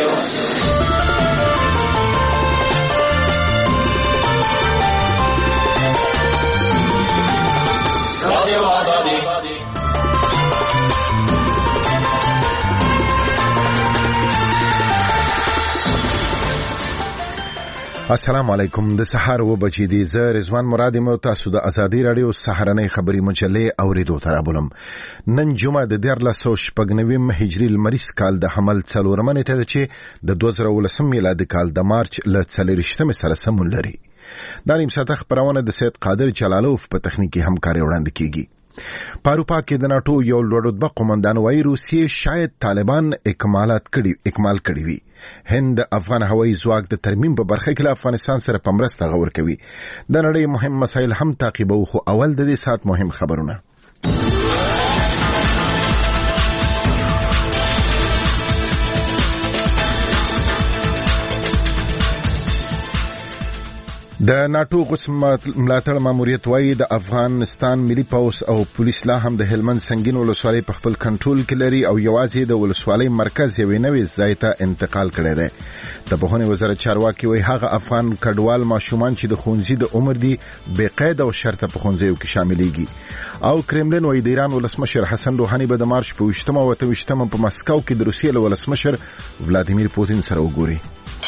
السلام علیکم. د سحر و بچی دی ز رضوان مرادی مو تاسو د ازادي رادیو سحرنې خبری مجلې اوریدو ترابلم. نن جمعه د 1490 هجری المریس کال د حمل څلورمه نیټه ده چې د 2019 میلادي کال د مارچ ل 24 سره سمون لري. دا نیم ساعت خبرونه د سید قادر جلالوف په تخنیکی همکاري وړاندې کیږي. په اروپا کې د ناتو یو لوړ قومندان وایي روسیې شاید طالبان اکمال کړي وي. هند افغان هوایي ځواک د ترمیم په برخه کې له افغانستان سره په مرسته غور کوي. د نړۍ مهم مسایل هم تعقیبو، خو اول د دې سات مهم خبرونه. د ناتو غوڅ ملاتړ ماموریت وایي د افغانستان ملي پولیس او پولیس لا هم د هلمند سنگین ولسوالۍ په خپل کنټرول کې لري او یوازې د ولسوالۍ مرکز یو نوې ځای ته انتقال کړی دی. د پوهنې وزارت چارواکي وایي هغه افغان کډوال ماشومان چې د ښوونځي د عمر دي بې قید او شرطه په ښوونځیو کې شاملېږي. او کرملین وایي د ایران ولسمشر حسن روحاني به د مارچ په 28 او 28 په مسکو کې د روسیې له ولسمشر ولادیمیر پوتین سره وګوري.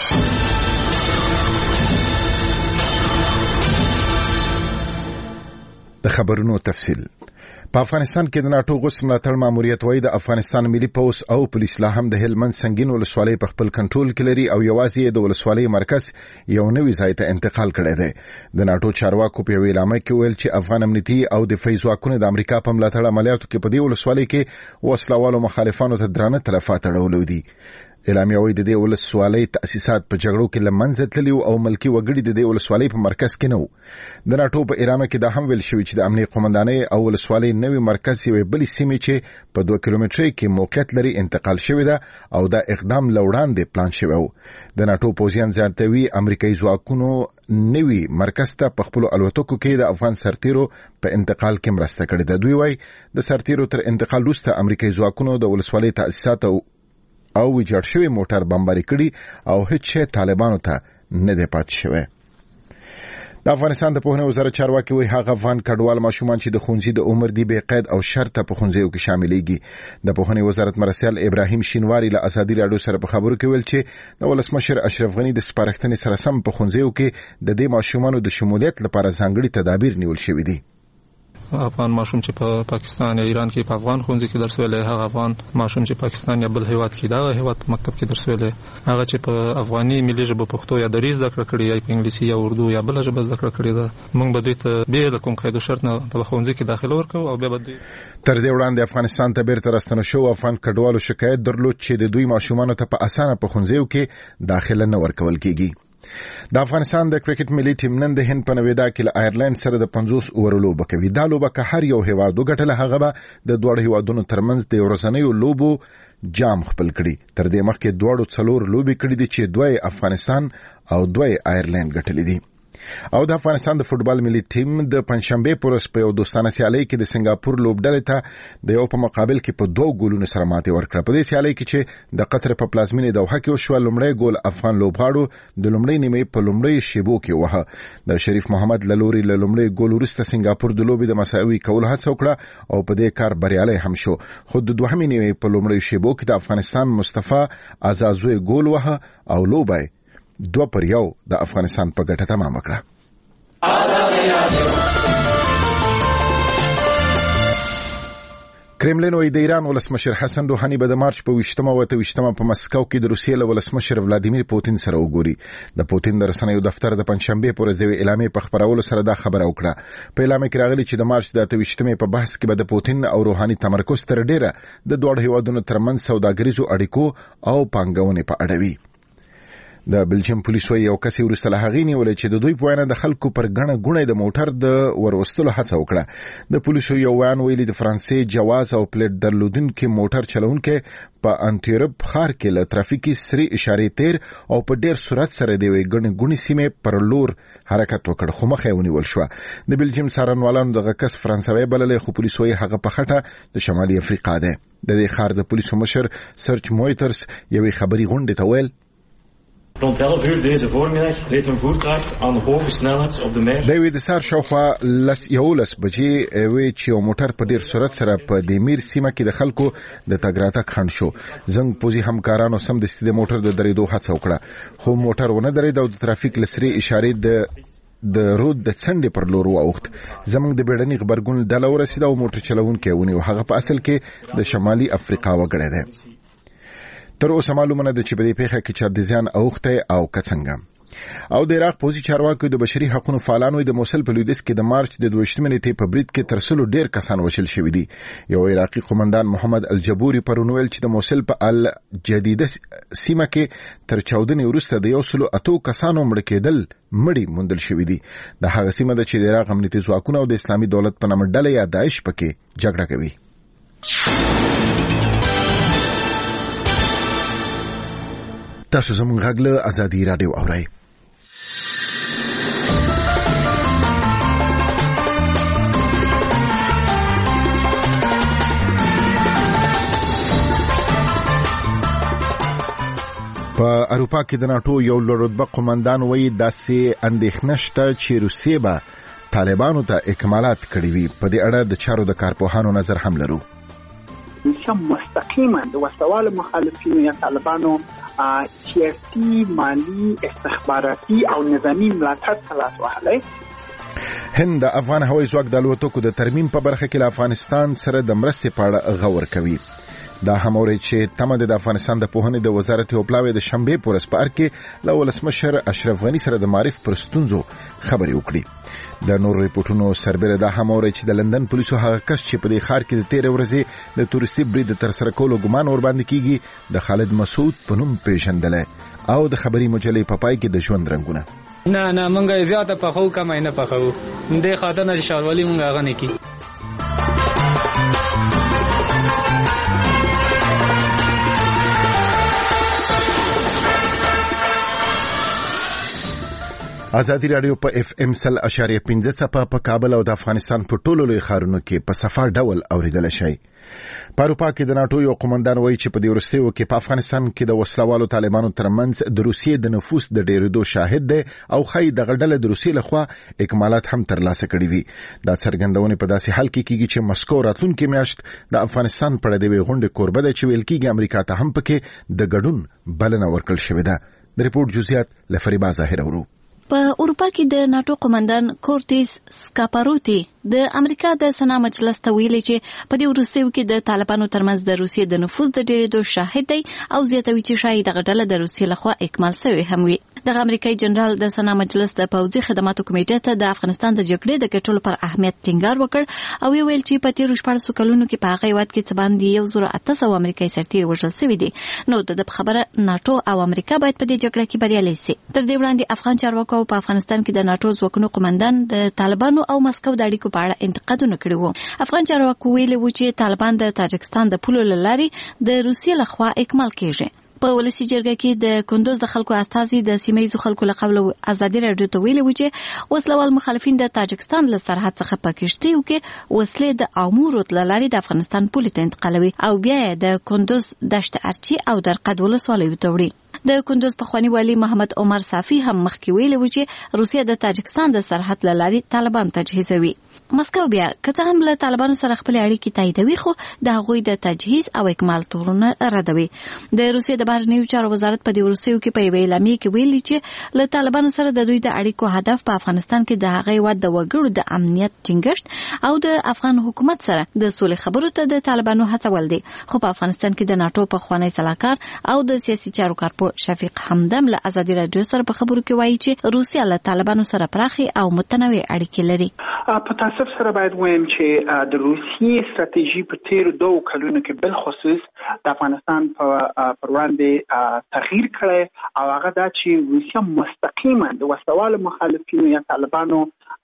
د خبرونو تفصیل. په افغانستان کې د ناتو غوڅ ملاتړ ماموریت وایي د افغانستان ملي پولیس او پولیس لا هم د هلمند سنگین ولسوالۍ په خپل کنټرول کې لري او یوازې د ولسوالۍ مرکز یو نوې ځای ته انتقال کړی دی. د ناتو چارواکو په اعلامیه کې ویل چې افغان امنیتي او دفاعي ځواکونه د امریکا په ملاتړ عملیاتو کې په دې ولسوالۍ کې وسلوالو مخالفانو ته درانه تلفات اړولې دي. اعلامیه وایي د دې ولسوالۍ تأسیسات په جګړو کې لمنځه تللي او ملکی وګړي د دې ولسوالۍ په مرکز کې نه وو. د ناتو په اعلامیه کې دا هم ویل شوی چې د امنیت قومندانۍ او ولسوالۍ نوې مرکز یوې بلې سیمې چې په 2 کیلومترۍ کې موقعیت لري انتقال شوی ده او دا اقدام لوړاندې پلان شوی و. د ناتو پوځیان زیاتوي امریکایي ځواکونو نوې مرکز ته په خپل الوتکو کې د افغان سرتیرو په انتقال کې مرسته کړې ده. دوی وایي د سرتیرو تر انتقال وروسته امریکایي ځواکونو د ولسوالۍ تأسیسات او ویجاړ شوی موټر بمباري کړي او هیڅ شی طالبانو ته نه دی پاتې شوی. د افغانستان د پوهنې وزارت چارواکي وایي هغه افغان کډوال ماشومان چې د ښوونځي د عمر دی بې قید او شرطه په ښوونځیو کې شاملېږي. د پوهنې وزارت مرستیال ابراهیم شینواری له ازادي رادیو سره په خبرو کې ویل چې د ولسمشر اشرف غني د سپارښتنې سره سم په ښوونځیو کې د دې ماشومانو د شمولیت لپاره ځانګړي تدابیر نیول شوي دي. افغان ماشوم چې په پاکستان یا ایران کې په افغان ښوونځي کې درس ویلي، هغه افغان ماشوم چې پاکستان یا بل هیواد کې دا هیواد په مکتب کې درس ویلي، هغه چې په افغاني ملي ژبه پښتو یا دري زده کړه کړې یا په انګلیسي یا اردو یا بل ژبه زده کړه کړې ده، موږ به دوی ته به د کوم قید او شرط نه په ښوونځي کې داخله ورکوو او بیا به دوی تر دې وړاندې افغانستان ته بیرته راستنه شو. افغان کډوالو شکایت درلود چې د دوی ماشومانو ته په اسانه په ښوونځیو کې داخله نه ورکول کیږي. د افغانستان د کرکټ ملي ټیم نن د هند په نویدا کې له آیرلند سره د 50 اوور لوبه کوي. دا لوبه که هر یو هیواد وګټله هغه به د دوه هیوادونو ترمنځ د ورځنیو لوبو جام خپل کړي. تر دې مخکې دوه څلور لوبې کړي دي چې دوه افغانستان او دوه آیرلند ګټلې دي. او د افغانستان د فوتبال ملي ټیم د پنځشنبه پورس په یو دوستانه سیالي کې د سنگاپور لوبډلې ته د یو په مقابل کې په 2 ګولونو سره ماتې ورکړه. په دې سیالي کې چې د قطر په پلازمینې دوحه کې وشو، لومړی ګول افغان لوبغاړو د لومړۍ نیمې په لومړۍ شیبو کې وه. د شریف محمد لوري له لومړۍ ګول وروسته سنگاپور د لوبې د مساوي کولو هڅه وکړه او په دې کار بریالي هم شو. خو د دوهمې نیمې په لومړۍ شیبو کې د افغانستان مصطفی ازازوی ګول وه او لوبه 2-1 د افغانستان په ګټه تمام کړه. کرملین وایي د ایران ولسمشر حسن روحاني به د مارچ په 28 او 28 په مسکو کې د روسیې له ولسمشر ولادیمیر پوتین سره وګوري. د پوتین د رسنیو دفتر د پنځشنبه پر ورځ د اعلامیې په خبرولو سره دا خبره وکړه. په اعلامیه کې راغلي چې د مارچ د 28 په بحث کې به د پوتین او روحاني تمرکز تر ډیره د دوه هیوادونو ترمنځ سوداګریزو اړیکو او پانګونې په اړه وي. د بلجیم پولیسو یو کس ورسره هغې نیولې چې د دوی په وینا د خلکو پر ګڼه ګوڼه د موټر د وروستلو هڅه وکړه. د پولیسو یو ویان ویلي د فرانسې جواز او پلیټ درلودونکو موټر چلونکو په انټیرب ښار کې له ترافیکي سری اشارې تیر او په ډیر سرعت سره د ګڼه ګوڼې سیمې پر لور حرکت وکړ خو مخه ونیول شو. د بلجیم څارنوالانو دغه کس فرانسوي بللې خو پولیسو یې هغه په خټه د شمالي افریقا ده. د دې ښار د پولیسو مشر سرچ مویترز یوې خبري غونډې ته ویل Rond 11 uur deze voormiddag reed een voertuig aan hoge snelheid op de meer. د سار شاوخوا یولس بجې وی چې یو موټر په ډیر سرعت سره په د میر سیمه کې د خلکو د تګ راتګ خنډ شو. زنګ پوزي همکارانو سم د ستې موټر د درېدو هڅه وکړه خو موټر ونه درېد او د ترافیک لسري اشارې د رود د څنډې پر لور واوښت. زمونږ د بیړني خبرګون ډله ورسېده او موټر چلوونکی ونیو. هغه په اصل کې د شمالي افریقا وګړی دی. تر اوسه معلومه نه ده چې په دې پیښه کې چا د زیان اوخته او کڅنګ. او د عراق پوزي چارواکو د بشري حقوقو فعالانو د موصل په لویدیځ کې د مارچ د 22 نیټې په برید کې ترسلو ډیر کسان وشل شوی دي. یو عراقي قومندان محمد الجبوري پرونویل چې د موصل په الجديده سیمه کې تر 14 وروسته د 108 کسانو مړي موندل شوی دي. د هغه سیمه د چې د عراق امنیتي ځواکونو او د اسلامي دولت په نامه ډله یا داعش پکې جګړه کوي. تاسو زموږ غږ له ازادي رادیو اورئ. په اروپا کې د ناتو یو لوړ قومندان وایي داسې اندېښنه شته چې روسیه به طالبانو ته اکمالات کړي وي. په دې اړه د چارو د کارپوهانو نظر هم لرو. نشم مستقیما د وسوال مخالفینو یا طالبانو سیاسي مالی استخباراتي او نظامی ملاتړ تلاش وهلی. هند د افغان هوایي ځواک د الوتکو د ترمیم په برخه کې له افغانستان سره د مرستې په اړه غور کوي. دا هموري چې تمه د افغانستان د پوهنې د وزارت او پلاوی د شنبه پورس پار کې له ولسمشر اشرف غنی سره د معرف پرستونزو خبري وکړي. د نور ریپورتونو سربېره دا هموري چې د لندن پولیسو هغه کس چې په دې ښار کې د 13 ورځې د تورستي برید تر سره کولو ګمان ور باندې کیږي د خالد مسعود په نوم پیژندل او د خبري مجلې په پای کې د ژوند رنگونه نه مونږه زیاته پخو کمای نه پخو دې خاطر نه شاروالي مونږه غني کی. ازادي رادیو په اف ام 100.15 صفه په کابل او د افغانستان په ټولو لوی ښارونو کې په صفه ډول اوریدل شي. په اروپا کې د ناتو یو قومندان وایي چې په دې وروستیو کې په افغانستان کې د وسلوالو طالبانو ترمنځ د روسیې د نفوذ د ډېرېدو شاهد دی او خای د غډله د روسیې لخوا اکمالات هم ترلاسه کړي وي. دا څرګندونه په داسې حال کې کیږي چې مسکو راتلونکي میاشت د افغانستان په اړه د غونډې کوربه ده چې ویل کیږي امریکا ته هم پکې د ګډون بلنه ورکړل شوې ده. د ریپورت جزئیات لفریبا ظاهر ورو. په اروپا کې د ناتو قومندان کورټیس سکاپاروتی د امریکا د سنا مجلس ته ویلي چې په دې وروستیو کې د طالبانو ترمنځ د روسیې د نفوذ د ډېرېدو شاهد دی او زیاتوي چې شاید دغه ډله د روسیې لخوا اکمال شوی هم وي. دغه امریکایي جنرال د سنا مجلس د پوځي خدماتو کمیټې ته د افغانستان د جګړې د ګټلو پر اهمیت ټینګار وکړ او ویل چې په تیرو 14 کلونو کې په هغه وخت کې څه باندې 1800 امریکایي سرتیر وژل شوي دي. نو د خبره ناتو او امریکا باید په دې جګړه کې بریالي شي. تر دې وړاندې افغان چارواکو په افغانستان کې د ناتو ځواکونو قومندان د طالبانو او مسکو د اړیکو په اړه انتقادونه کړي وو. افغان چارواکو ویلي و چې طالبان د تاجکستان د پولو لارې د روسیې لخوا اکمال کیږي. په ولسی جرګه کې د کندوز د خلکو استازي د سیمې خلکو له قبل ازادي رادیو ته ویلي و چې وسلوال مخالفین د تاجکستان له سرحد څخه پاکستان کې وسلې د امور لارې د افغانستان پولې ته انتقالوي او بیا د کندوز دشت ارچی او درقد ولسوالۍ ته وړي. د کندوز پخوانی والی محمد عمر صافی هم مخکې ویلي و چې روسیه د تاجکستان د سرحد لارې طالبان تجهیزوي. مسکو بیا کته هم له طالبانو سره خپل اړیکې تاییدوي خو د هغوی د تجهیز او اکمال تورونه ردوي. د روسیې د بهرنیو چارو وزارت په دې وروستیو کې په یوه اعلامیه کې ویلي چې له طالبانو سره د دوی د اړیکو هدف په افغانستان کې د هغې وخت د وګړو د امنیت ټینګښت او د افغان حکومت سره د سولې خبرو ته د طالبانو هڅول دي. خو په افغانستان کې د ناتو پخوانی سلاکار او د سیاسي چارو کارپو شفیق حمدم له ازادي رادیو سره په خبرو کې وایي چې روسیه له طالبانو سره پراخي او متنوع اړیکې لري. په تاسف سره باید وایم چې د روسیې ستراتیژي په تیر 2 کلونو کې بل خصوص د افغانستان په وړاندې تغییر کړی او هغه دا چې روسیا مستقیما د وسوالو مخالفینو یا طالبانو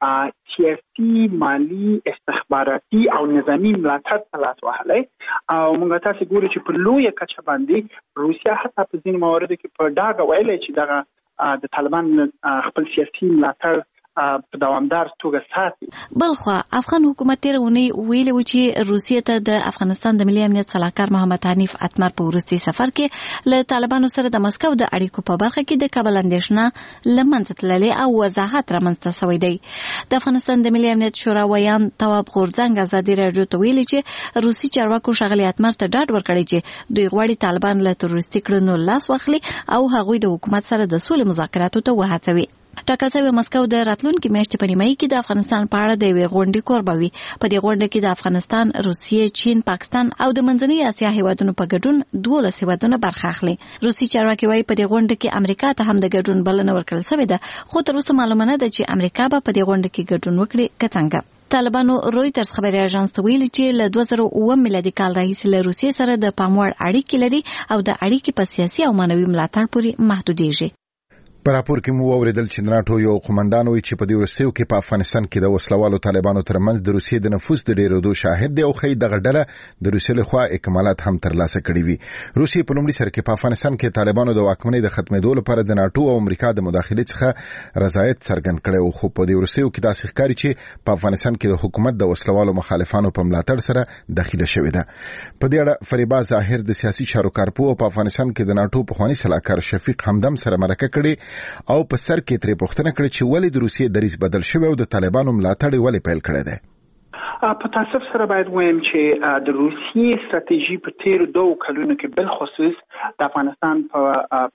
سیاسي، مالی، استخباراتي او نظامی ملاتړ ته لاس وهلی او موږ تاسو ګورو چې په لویه کچه باندې روسیا حتی په ځینو مواردو کې په ډاګه ویلي چې دغه د طالبان خپل سیاسي ملاتړ په دوامدار توګه ساتي. بلخوا افغان حکومت تیر ونی ویلي و چې روسیې ته د افغانستان د ملي امنیت صلاحکار محمد حنیف اتمر په وروستي سفر کې له طالبانو سره د مسکو د اړیکو په برخه کې د کابل اندېښنه له منځه تللې او وضاحت رامنځته شوی دی. د افغانستان د ملي امنیت شورا ویان تواب غورځنګ ازادي راډیو ته ویلي چې روسي چارواکو ښاغلي اتمر ته ډاډ ورکړی چې دوی غواړي طالبان له تروریستي کړنو لاس واخلي او هغوی د حکومت سره د سولې مذاکراتو ته وهڅوي. ټاکل شوی مسکو د راتلونکي میاشتې په نیمایي کې د افغانستان په اړه د یوې غونډې کوربه وي. په دې غونډه کې د افغانستان، روسیې، چین، پاکستان او د منځنۍ اسیا هیوادونو په ګډون 12 هیوادونه برخه اخلي. روسي چارواکي وايي په دې غونډه کې امریکا ته هم د ګډون بلنه ورکړل شوې ده، خو تر اوسه معلومه نه ده چې امریکا به په دې غونډه کې ګډون وکړي که څنګه. طالبانو رويټرز خبري اژانس ته ویلي چې له 2009 میلادي کال راهیسې له روسیې سره د پاموړ اړیکې لري او د اړیکې په سیاسي او معنوي ملاتړ پورې محدودېږي. په راپور کې مو اوریدل چې ناټو یو قومندان وایي چې په دې وروستیو کې په افغانستان کې د وسلوالو طالبانو ترمنځ د روسیې د نفوذ د ډېرېدو شاهد دی او ښایي دغه ډله د روسیې لخوا اکمالات هم ترلاسه کړي وي. روسیې په لومړي سر کې په افغانستان کې طالبانو د واکمنۍ د ختمېدو لپاره د ناټو او امریکا د مداخلې څخه رضایت څرګند کړی و، خو په دې وروستیو کې داسې ښکاري چې په افغانستان کې د حکومت د وسلوالو مخالفانو په ملاتړ سره داخله شوې ده. په دې اړه فریبا ظاهر د سیاسي چارو کارپوه په افغانستان کې د ناټو پخوانی سلاکار شفیق همدم سره مرکه کړې او په سر کې ترې پوښتنه کړې چې ولې د روسیې دریځ بدل شوی او د طالبانو ملاتړ ولې پیل کړی دی. په تاسف سره باید وایم چې د روسیې ستراتیژي په تیر 2 کلونو کې بل خصوص د افغانستان په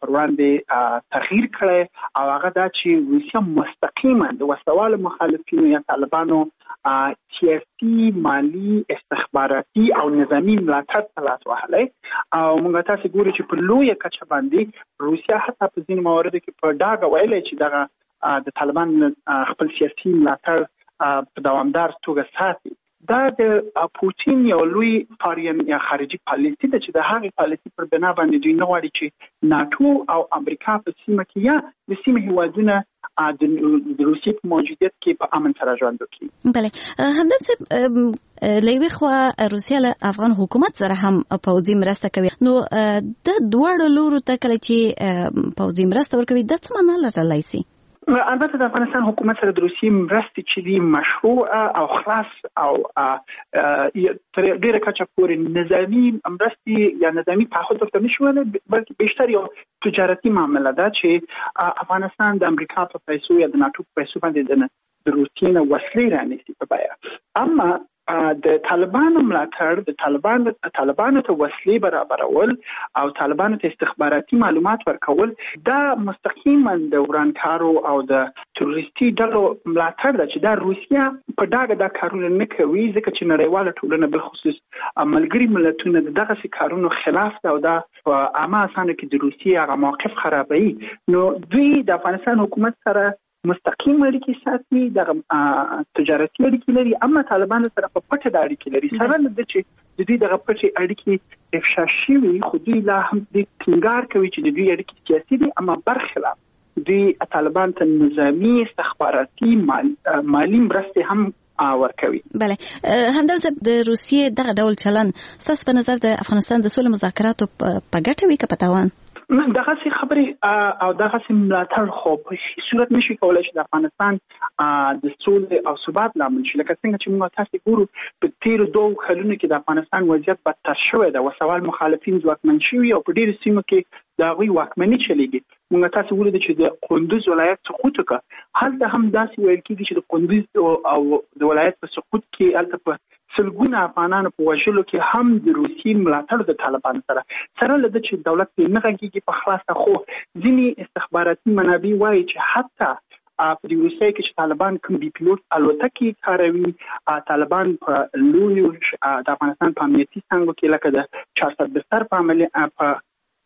وړاندې تغییر کړی او هغه دا چې روسیا مستقیما د وسوالو مخالفینو یا طالبانو سیاسي، مالی، استخباراتي او نظامی ملاتړ ته لاس وهلی او موږ تاسو ګورو چې په لویه کچه باندې روسیا حتی په ځینو مواردو کې په ډاګه ویلي چې دغه د طالبان خپل سیاسي ملاتړ په دوامدار توګه ساتي. دا د پوتین یو لوی فارین یا خارجي پالیسي ده چې د هغې پالیسي پر بنا باندې دوی نه غواړي چې ناټو او امریکا په سیمه کې یا د سیمې هیوادونه د روسیې په موجودیت کې په امن سره ژوند وکړي. بله همدم صاحب لوی خوا روسیا له افغان حکومت سره هم پوځي مرسته کوي، نو د دواړو لورو ته کله چې پوځي مرسته ورکوي د څه معنا لرلی شي؟ البته د افغانستان حکومت سره د روسیې مرستې چې دي مشروع او خلاص او تر ډیره کچه پورې نظامی مرستې یا نظامی تعهد ورته نشي ویلی، بلکې بیشتر یو تجارتي معامله ده چې افغانستان د امریکا په پیسو یا د ناټو په پیسو باندې د روسیې نه وسلې رانیسي په بیه. اما د طالبانو ملاتړ، د طالبانو ته وسلې برابرول او طالبانو ته استخباراتي معلومات ورکول دا مستقیما د ورانکارو او د تروریستي ډلو ملاتړ ده چې دا روسیا په ډاګه دا کارونه نه کوي، ځکه چې نړیواله ټولنه بالخصوص ملګري ملتونه دغسې کارونو خلاف ده او دا په عامه اسانه کې د روسیې هغه موقف خرابوي. نو دوی د افغانستان حکومت سره مستقیم اړیکې ساتي، د تجارتي اړیکې لري، اما طالبانو سره په پټه د اړیکې لري. سره له دې چې د دوی دغه پټې اړیکې افشا شوي، خو دوی لا هم د ټینګار کوي چې د دوی اړیکې سیاسي دي، اما برخلاف دوی طالبان ته نظامی، استخباراتي، مالی مرستې هم ورکوي. بله همدلته د روسیې دغه ډول چلن ستاسو په نظر د افغانستان د سولې مذاکراتو په ګټه وي که په تاوان؟ دغسې خبرې او دغسې ملاتړ خو په هیڅ صورت نشي کولی چې د افغانستان د سولې او ثبات لامل شي. لکه څنګه چې موږ تاسو ګورو په تیرو 2 کلونو کې د افغانستان وضعیت بدتر شوی دی، وسوال مخالفین ځواکمن شوي او په ډېرو سیمو کې د هغوی واکمني چلیږي. موږ تاسو ولیدل چې د کندوز ولایت سقوط وکړ، هلته هم داسې ویل کېږي چې د کندوز او د ولایت په سقوط کې هلته په سلګونه افغانانو په وژلو کې هم د روسیې ملاتړ د طالبانو سره له دې چې دولت یې نه غږیږي په خلاصه، خو ځینې استخباراتي منابع وایي چې حتی په دې روسیې کې چې طالبان کوم بي پیلوټ الوتکې کاروي، طالبان په لویو د افغانستان په امنیتي څانګو کې لکه د 410 په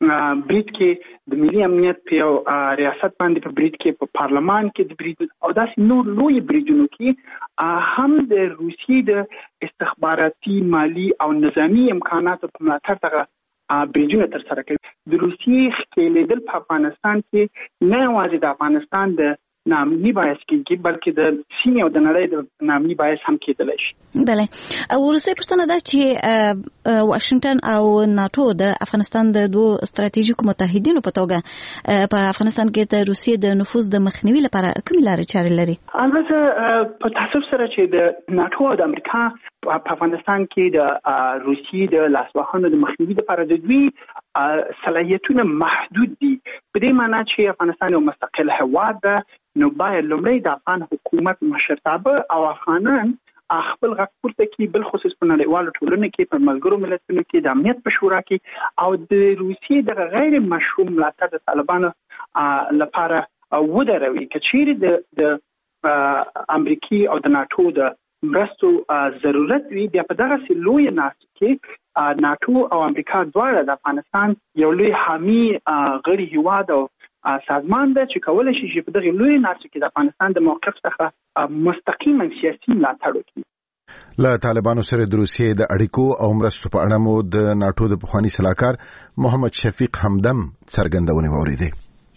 برید کې د ملي امنیت په ریاست باندې په برید کې په پارلمان کې د برید او داسې نور لوی بریدونو کې هم د روسیې د استخباراتي مالی او نظامی امکاناتو په ملاتړ دغه بریدونه تر سره کوي. د روسیې ښکېلېدل په افغانستان کې نه یوازې د افغانستان د نامني باعث کېږي بلکې د سیمې او د نړۍ د نامني باعث هم کېدلی شي. بله وروستۍ پوښتنه ده چې واشنگټن او ناتو د افغانستان د دوه ستراتیژیکو متحدینو په توګه په افغانستان کې د روسیې د نفوذ د مخنیوي لپاره کومې لارې چارې لري؟ البته په تاسف سره چې د ناتو او د امریکا په افغانستان کې د روسیې د لاسوهنو د مخنیوي لپاره د دوی صلاحیتونه محدود دي. په دې معنی چې افغانستان یو مستقل هېواد ده، نو باید لومړی د افغان حکومت مشرتابه او افغانان خپل غږ پورته کړي، بل خصوص په نړیوالو ټولنو کې په ملګرو ملتونو کې د امنیت په شورا کې او د روسیې د غیر مشروع ملاتړ د طالبانو لپاره ودروي. که چیرې د امریکای او د ناتو د مرستو ضرورت وي، بیا په دغه لوی ناستو کې ناتو او امریکا دواړه د افغانستان یو لوی حامی غړي هیواد او سازمان ده چې کولای شي چې په دغه لوی ناستو کې د افغانستان د موقف څخه مستقیما سیاسي ملاتړ وکړي. له طالبانو سره د روسیې د اړیکو او مرستو په اړه مو د ناتو د پخوانی سلاکار محمد شفیق همدم څرګندونې واوریدې.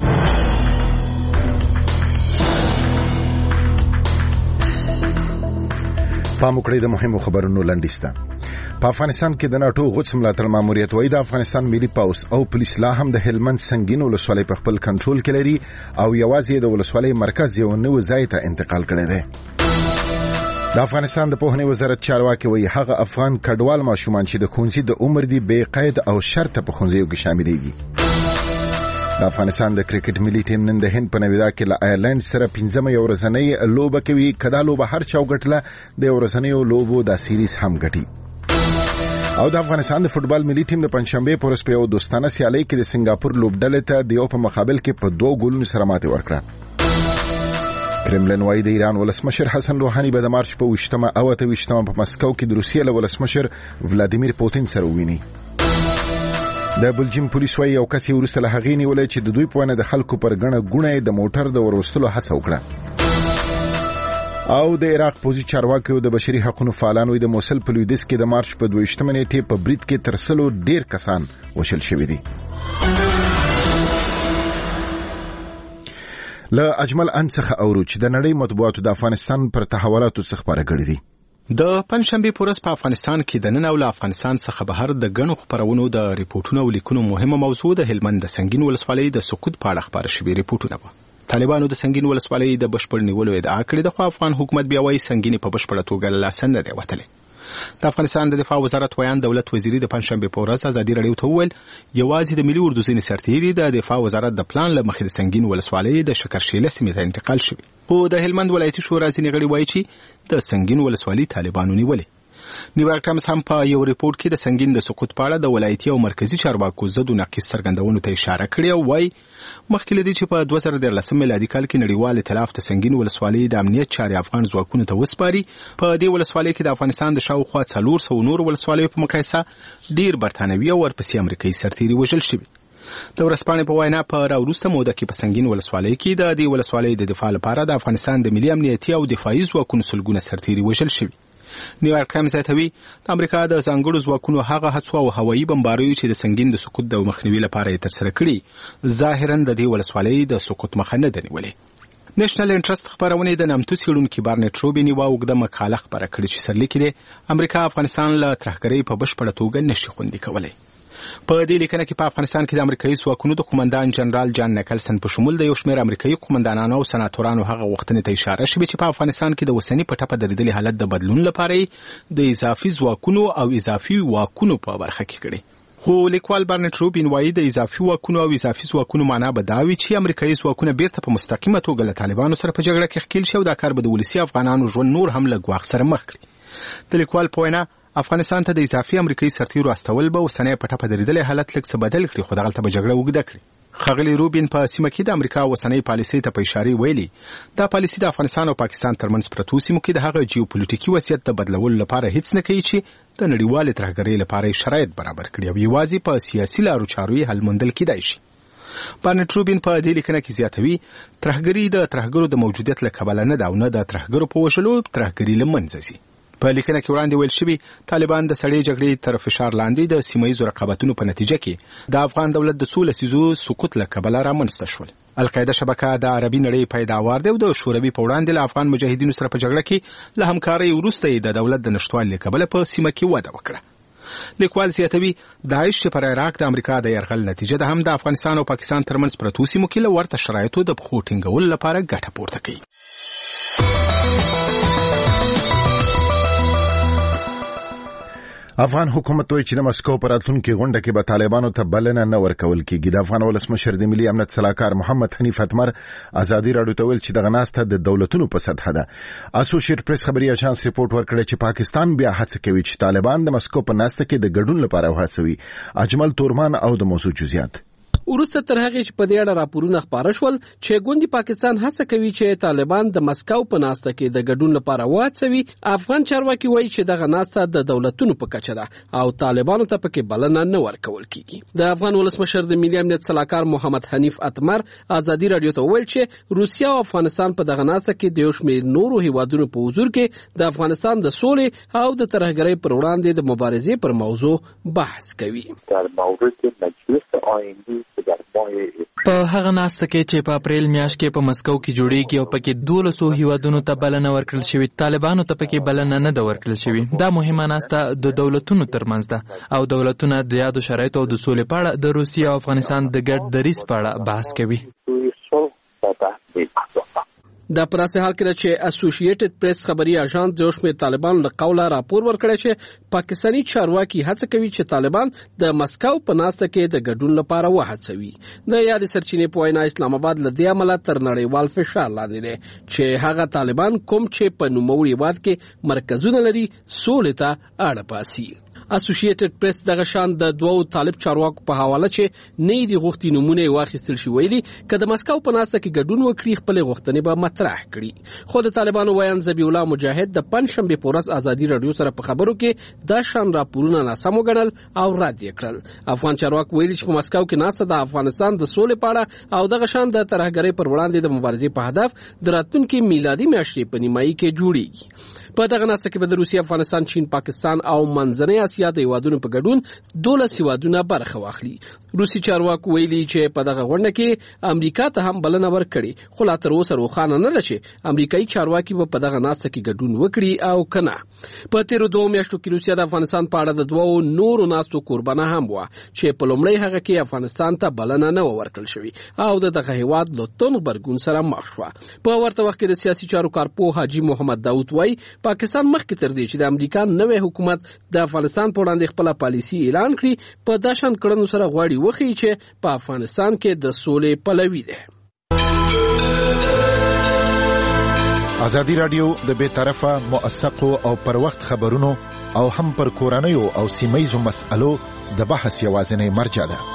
پام وکړئ د مهمو خبرونو لنډیسته. په افغانستان کې د ناتو غوڅ ملاتړ ماموریت وایي د افغانستان ملي پولیس او پولیس لا هم د هلمند سنگین ولسوالۍ په خپل کنټرول کې لري او یوازې د ولسوالۍ مرکز یو نوې ځای ته انتقال کړی دی. د افغانستان د پوهنې وزارت چارواکي وایي هغه افغان کډوال ماشومان چې د ښوونځي د عمر دي بې قید او شرط په ښوونځیو کې شاملېږي. د افغانستان د کرکټ ملي ټیم نن د هند په نویدا کې له آیرلند سره 15 ورځنۍ لوبه کوي. کدا لوبه هر چا وګټله د ورځنۍ لوبو د سیریز هم ګټي. او د افغانستان د فوتبال ملي ټیم د پنځشنبه پورس په یو دوستانه سیالي کې د سنگاپور لوبډلې ته د یو په مقابل کې په 2 ګولونو سره ماتې ورکړه. کرملن وايي د ایران ولسمشر حسن روحاني به د مارچ په 28 او 28 په مسکو کې د روسیې له ولسمشر ولادیمیر پوتین سره وویني. د بلجیم پولیس وايي یو کس یې وروسته له هغې نیولې چې د دوی په وینه د خلکو پر ګڼه ګوڼه د موټر د وروستلو هڅه وکړه. او د عراق پوځي چارواکي د بشري حقوقو فعالانو د موصل په لویدیځ کې د مارچ په 22 نیټې په برید کې تر سلو ډیر کسان وشل شوي دي. له اجمل انڅخه اورو چې د نړۍ مطبوعاتو د افغانستان پر تحولاتو څخه خبره کړې دي. د پنځشنبه پورس په افغانستان کې د نن او له افغانستان څخه بهر د غنو خبرونو د ریپورتونو او لیکونو مهمه موضوع د هلمند د سنگین ولسوالۍ د سقوط په اړه خبره شوې ریپورتونه و. طالبانو د سنگین ولسوالۍ د بشپړ نیولو ادعا کړې ده، خو افغان حکومت بیا وایي سنگین په بشپړه توګه له لاس نه دی وتلی. د افغانستان د دفاع وزارت ویان دولت وزیری د پنځشنبه په ورځ ازادي راډیو ته وویل یوازې د ملي اردو ځینې سرتیري د دفاع وزارت د پلان له مخې د سنگین ولسوالۍ د شکرشیله سیمې ته انتقال شوي، خو د هلمند ولایتي شورا ځینې غړي وایي چې د سنگین ولسوالۍ طالبانو نیولې. نیویارک ټایمز هم په یو ریپورت کې د سنگین د سقوط په اړه د ولایتي او مرکزی چارواکو ضد او ناقص څرګندونو ته اشاره کړې او وایي مخکې لدی چې په 2013 میلادي کال کې نړیوال ائتلاف د سنگین ولسوالۍ د امنیت چارې افغان ځواکونو ته وسپاري. په دې ولسوالۍ کې د افغانستان د شاوخوا 400 نور ولسوالیو په مقایسه ډیر برتانوي او ورپسې امریکایي سرتیري وژل شوي. د ورځپاڼې په وینا په راوروسته موده کې په سنگین ولسوالۍ کې د دې ولسوالۍ د دفاع لپاره د افغانستان د ملي امنیتي او دفاعي ځواکونو سلګونه سرتیري وژل شوي. نیویارک ټایمز زیاتوي د امریکا د ځانګړو ځواکونو هغه هڅو او هوایي بمباریو چې د سنگین د سقوط د مخنیوي لپاره یې ترسره کړي ظاهرا د دې ولسوالۍ د سقوط مخه نه ده نیولې. نېشنل انټرست خبرونه د نامتو څېړونکي بارنټ روبین یوه اوږده مقاله خپره کړې چې سرلیک یې امریکا افغانستان له ترهګرۍ په بشپړه توګه نشي خوندي کولی. په دې لیکنه کې په افغانستان کې د امریکایي ځواکونو د قومندان جنرال جان نیکلسن په شمول د یو شمېر امریکایي قومندانانو او سناتورانو هغه غوښتنې ته اشاره شوې چې په افغانستان کې د اوسني په ټپه درېدلي حالت د بدلون لپاره د اضافي ځواکونو او اضافي واکونو په برخه کې کړي. خو لیکوال بارنټ روبین وایي د اضافي واکونو او اضافي ځواکونو معنا به دا وي چې امریکایي ځواکونه بیرته په مستقیمه توګه له طالبانو سره په جګړه کې ښکیل شي او دا کار به د ولسي افغانانو ژوند نور هم له ګواښ سره مخ کړي. د لیکوال په وینا افغانستان ته د اضافي امریکایي سرتیرو استول به اوسنی په ټپه درېدلې حالت لږ څه بدل کړي، خو دغلته به جګړه اوږده کړي. ښاغلي روبین په سیمه کې د امریکا اوسنۍ پالیسۍ ته په اشاره ویلي دا پالیسي د افغانستان او پاکستان ترمنځ پرتو سیمو کې د هغه جیوپولیټیکي وضعیت د بدلولو لپاره هیڅ نه کوي چې د نړیوالې ترهګرۍ لپاره شرایط برابر کړي او یوازې په سیاسي لارو چارو یې حل موندل کېدای شي. بارنټ روبین په دې لیکنه کې زیاتوي ترهګري د ترهګرو د موجودیت له کبله نه ده او نه د ترهګرو په وژلو ترهګري له منځه ځي. په لیکنه کې وړاندې ویل شوي طالبان د سړې جګړې تر فشار لاندې د سیمه‌ییزو رقابتونو په نتیجه کې د افغان دولت د څو لسیزو سقوط له کبله رامنځته شول. القاعده شبکه د عربي نړۍ پیداوار دی او د شوروي په وړاندې له افغان مجاهدینو سره په جګړه کې له همکارۍ وروسته د دولت د نشټوالي له کبله په سیمه کې وده وکړه. لیکوال زیاتوي داعش چې پر عراق د امریکا د یرغل نتیجه ده هم د افغانستان او پاکستان ترمنځ پرتو سیمو کې له ورته شرایطو د پښو ټینګولو لپاره ګټه پورته کوي. افغان حکومت وایي چې د مسکو پر راتلونکي غونډه کې به طالبانو ته بلنه نه ورکول کېږي. د افغان ولسمشر د ملي امنیت سلاکار محمد حنیف اتمر ازادي راډیو ته ویل چې دغه ناسته د دولتونو په سطحه ده. اسوسییټ پریس خبري اژانس ریپورت ورکړی چې پاکستان بیا هڅه کوي چې طالبان د مسکو په ناسته کې د ګډون لپاره وهڅوي. اجمل تورمان او د موضوع جزئیات. وروسته تر هغه چې په دې اړه راپورونه خپاره شول چې ګوندي پاکستان هڅه کوي چې طالبان د مسکو په ناسته کې د ګډون لپاره وهڅوي، افغان چارواکي وایي چې دغه ناسته د دولتونو په کچه ده او طالبانو ته پکې بلنه نه ورکول کیږي. د افغان ولسمشر د ملي امنیت سلاکار محمد حنیف اتمر ازادي راډیو ته ویل چې روسیا او افغانستان په دغه ناسته کې د یو شمېر نورو هیوادونو په حضور کې د افغانستان د سولې او د ترهګرۍ پر وړاندې د مبارزې پر موضوع بحث کوي. در مورد مجلس آئینی په هغه ناسته کې چې په اپریل میاشت کې په مسکو کې جوړیږي او پکې 1200 هیوادونو ته بلنه ورکړل شوې، طالبانو ته پکې بلنه نه ده ورکړل شوې. دا مهمه ناسته د دولتونو ترمنځ ده او دولتونه د یادو شرایطو او د سولې په اړه د روسیې او افغانستان د ګډ دریځ په اړه بحث کوي. دا په داسې حال کې چې اسوسییټډ پریس خبري اژانس د شمېر طالبان له قوله راپور ورکړی چې پاکستاني چارواکي هڅه کوي چې طالبان د مسکو په ناسته کې د ګډون لپاره وهڅوي. د یاد سرچینې په وینا اسلام آباد له دې عمله تر نړیوال فشار لاندې دی چې هغه طالبان کوم چې په نوموړي هیواد کې مرکزونه لري سولې ته اړه باسي. اسوسییټډ پریس دغه شان د دوو طالب چارواکو په حواله چې نه دی غوښتي نمونه واخیستل شي ویلي که د مسکو په ناسته کې ګډون وکړي خپل غوښتنې به مطرح کړي. خو د طالبانو ویان ذبیح الله مجاهد د پنځشنبه په ورځ ازادي راډیو سره په خبرو کې دا شان راپورونه ناسم وګڼل او رد یې کړل. افغان چارواکو ویلي چې په مسکو کې ناسته د افغانستان د سولې په اړه او دغه شان د ترهګرۍ پر وړاندې د مبارزې په هدف د راتلونکي میلادي میاشتې په نیمایي کې جوړیږي. په دغه ناسته کې به د روسیې، افغانستان، چین، پاکستان او منځنۍ اسیا د هیوادونو په ګډون 12 هیوادونه برخه واخلي. روسي چارواکو ویلي چې په دغه غونډه کې امریکا ته هم بلنه ورکړي، خو لا تر اوسه روښانه نه ده چې امریکایي چارواکي به په دغه ناسته کې ګډون وکړي او کنه. په تیرو 2 میاشتو کې روسیا د افغانستان په اړه د دوو نورو ناستو قربانه هم و چې په لومړی هغه کې افغانستان ته بلنه نه ورکړل شوې او دغه هیواد له تون غبرګون سره مخ شو. په ورته وخت کې د سیاسي چارو کارپوه حاجی محمد داوود وای پاکستان مخکې تر دې چې د امریکا نوې حکومت د افغانستان په وړاندې خپل پالیسي اعلان کړي په داشن کړنو سره غواړي وخی چې په افغانستان کې د سولې پلوي ده. ازادي راډیو د بے طرفه موثقو او پر وخت خبرونو او هم پر کورنیو او سیمه‌یزو مسألو د بحث یوازینی مرجع ده.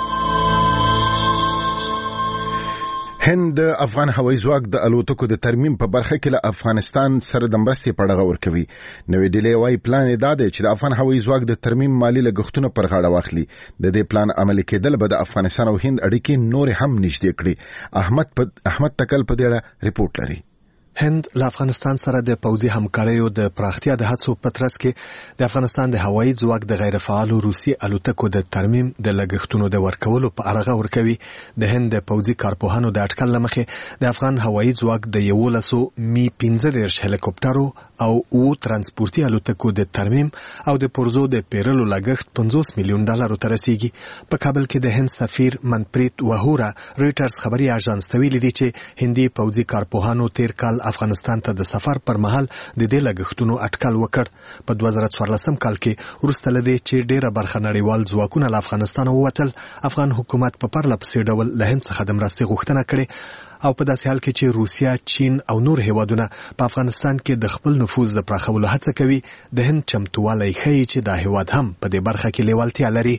هند د افغان هوایي ځواک د الوتکو د ترمیم په برخه کې له افغانستان سره د مرستې په اړه ورکوي. نوې ډیلي وايي پلان یې دا دی چې د افغان هوایي ځواک د ترمیم مالی لګښتونه پر غاړه واخلي. د دې پلان عملي کېدل به د افغانستان او هند اړیکې نور هم نږدې کړي. احمد تکل په دې اړه ریپورت لري. هند له افغانستان سره د پوځي همکاریو د پراختیا د هڅو په ترڅ کې د افغانستان د هوایي ځواک د غیر فعالو روسي الوتکو د ترمیم د لګښتونو د ورکولو په اړه ورکوي. د هند د پوځي کارپوهانو د اټکل لمخې د افغان هوایي ځواک د 11 می 15 هلیکوپټرو او 9 ترانسپورتي الوتکو د ترمیم او د پرزو د پیرلو لګښت $50 میلیون ته رسیدي. په کابل کې د هند سفیر منپریت وهورا رويټرز خبري اژانس ته ویلي دي چې هندي پوځي کارپوهانو تیر کال افغانستان ته د سفر پر مهال د دې لګښتونو اټکل وکړ. په 2014 کال کې وروسته لدی چې ډیره برخه نړیوال ځواکونه له افغانستان ووتل، افغان حکومت په پرله پسې ډول له هند څخه د مرستې غوښتنه کړې او په داسې حال کې چې روسیا، چین او نور هیوادونه په افغانستان کې د خپل نفوذ د پراخولو هڅه کوي، د هند چمتووالی ښیي چې دا هیواد هم په دې برخه کې لیوالتیا لري.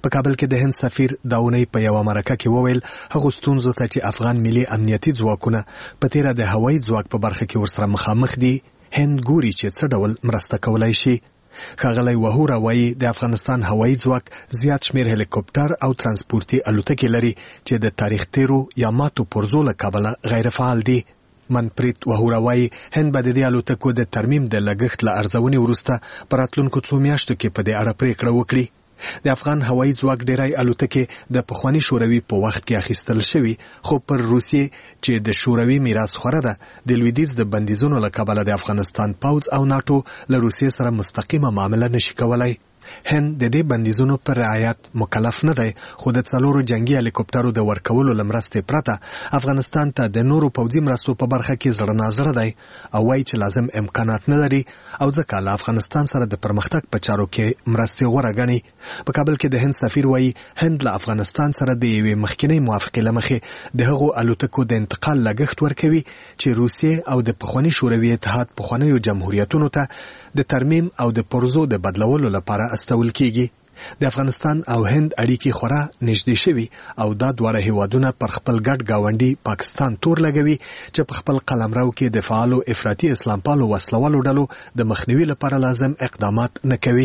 په کابل کې د هند سفیر داونی په یو مرکه کې وویل هغه ستونزو ته چې افغان ملي امنیتي ځواکونه په تیره د هوایي ځواک په برخه کې ورسره مخامخ دي هند ګوري چې څه ډول مرسته کولای شي. ښاغلی وهورا وایي د افغانستان هوایي ځواک زیات شمیر هلیکوپټر او ترانسپورتي الوتکې لري چې د تاریخ تیرو یا ماتو پرزو له کبله غیر فعال دي. منپریت وهورا وایي هند به د دې الوتکو د ترمیم د لګښت له ارزونې وروسته په راتلونکو څو میاشتو کې په دې اړه پریکړه وکړي. د افغان هوایي ځواک ډیری الوتکې د پخواني شوروي په وخت کې اخیستل شوي خو پر روسیې چې د شوروي میراث خوره ده د لویدیځ د بندیزونو له کبله د افغانستان پوځ او ناټو له روسیې سره مستقیمه معامله نشي کولای. هند د دې بندیزونو پر رعایت مکلف نه دی خو د 4 جنگي هلیکوپټرو د ورکولو لمرسته پرته افغانستان ته د نورو پوځي مرستو په برخه کې زړه نازړه دی او وایي چې لازم امکانات نه لري او ځکه له افغانستان سره د پرمختګ په چارو کې مرستې غوره ګڼي. په کابل کې د هند سفیر وایي هند له افغانستان سره د یوې مخکینی موافقې لمخې د هغو الوتکو د انتقال لګښت ورکوي چې روسیې او د پخواني شوروي اتحاد پخوانیو جمهوریتونو ته د ترمیم او د پرزو د بدلولو لپاره استول کیږي. د افغانستان او هند اړیکې خورا نږدې شوي او دا دواړه هیوادونه پر خپل ګډ گاونډي پاکستان تور لګوي چې په خپل قلمرو کې د فعالو افراطي اسلام پالو وسلوالو ډلو د مخنیوي لپاره لازم اقدامات نه کوي.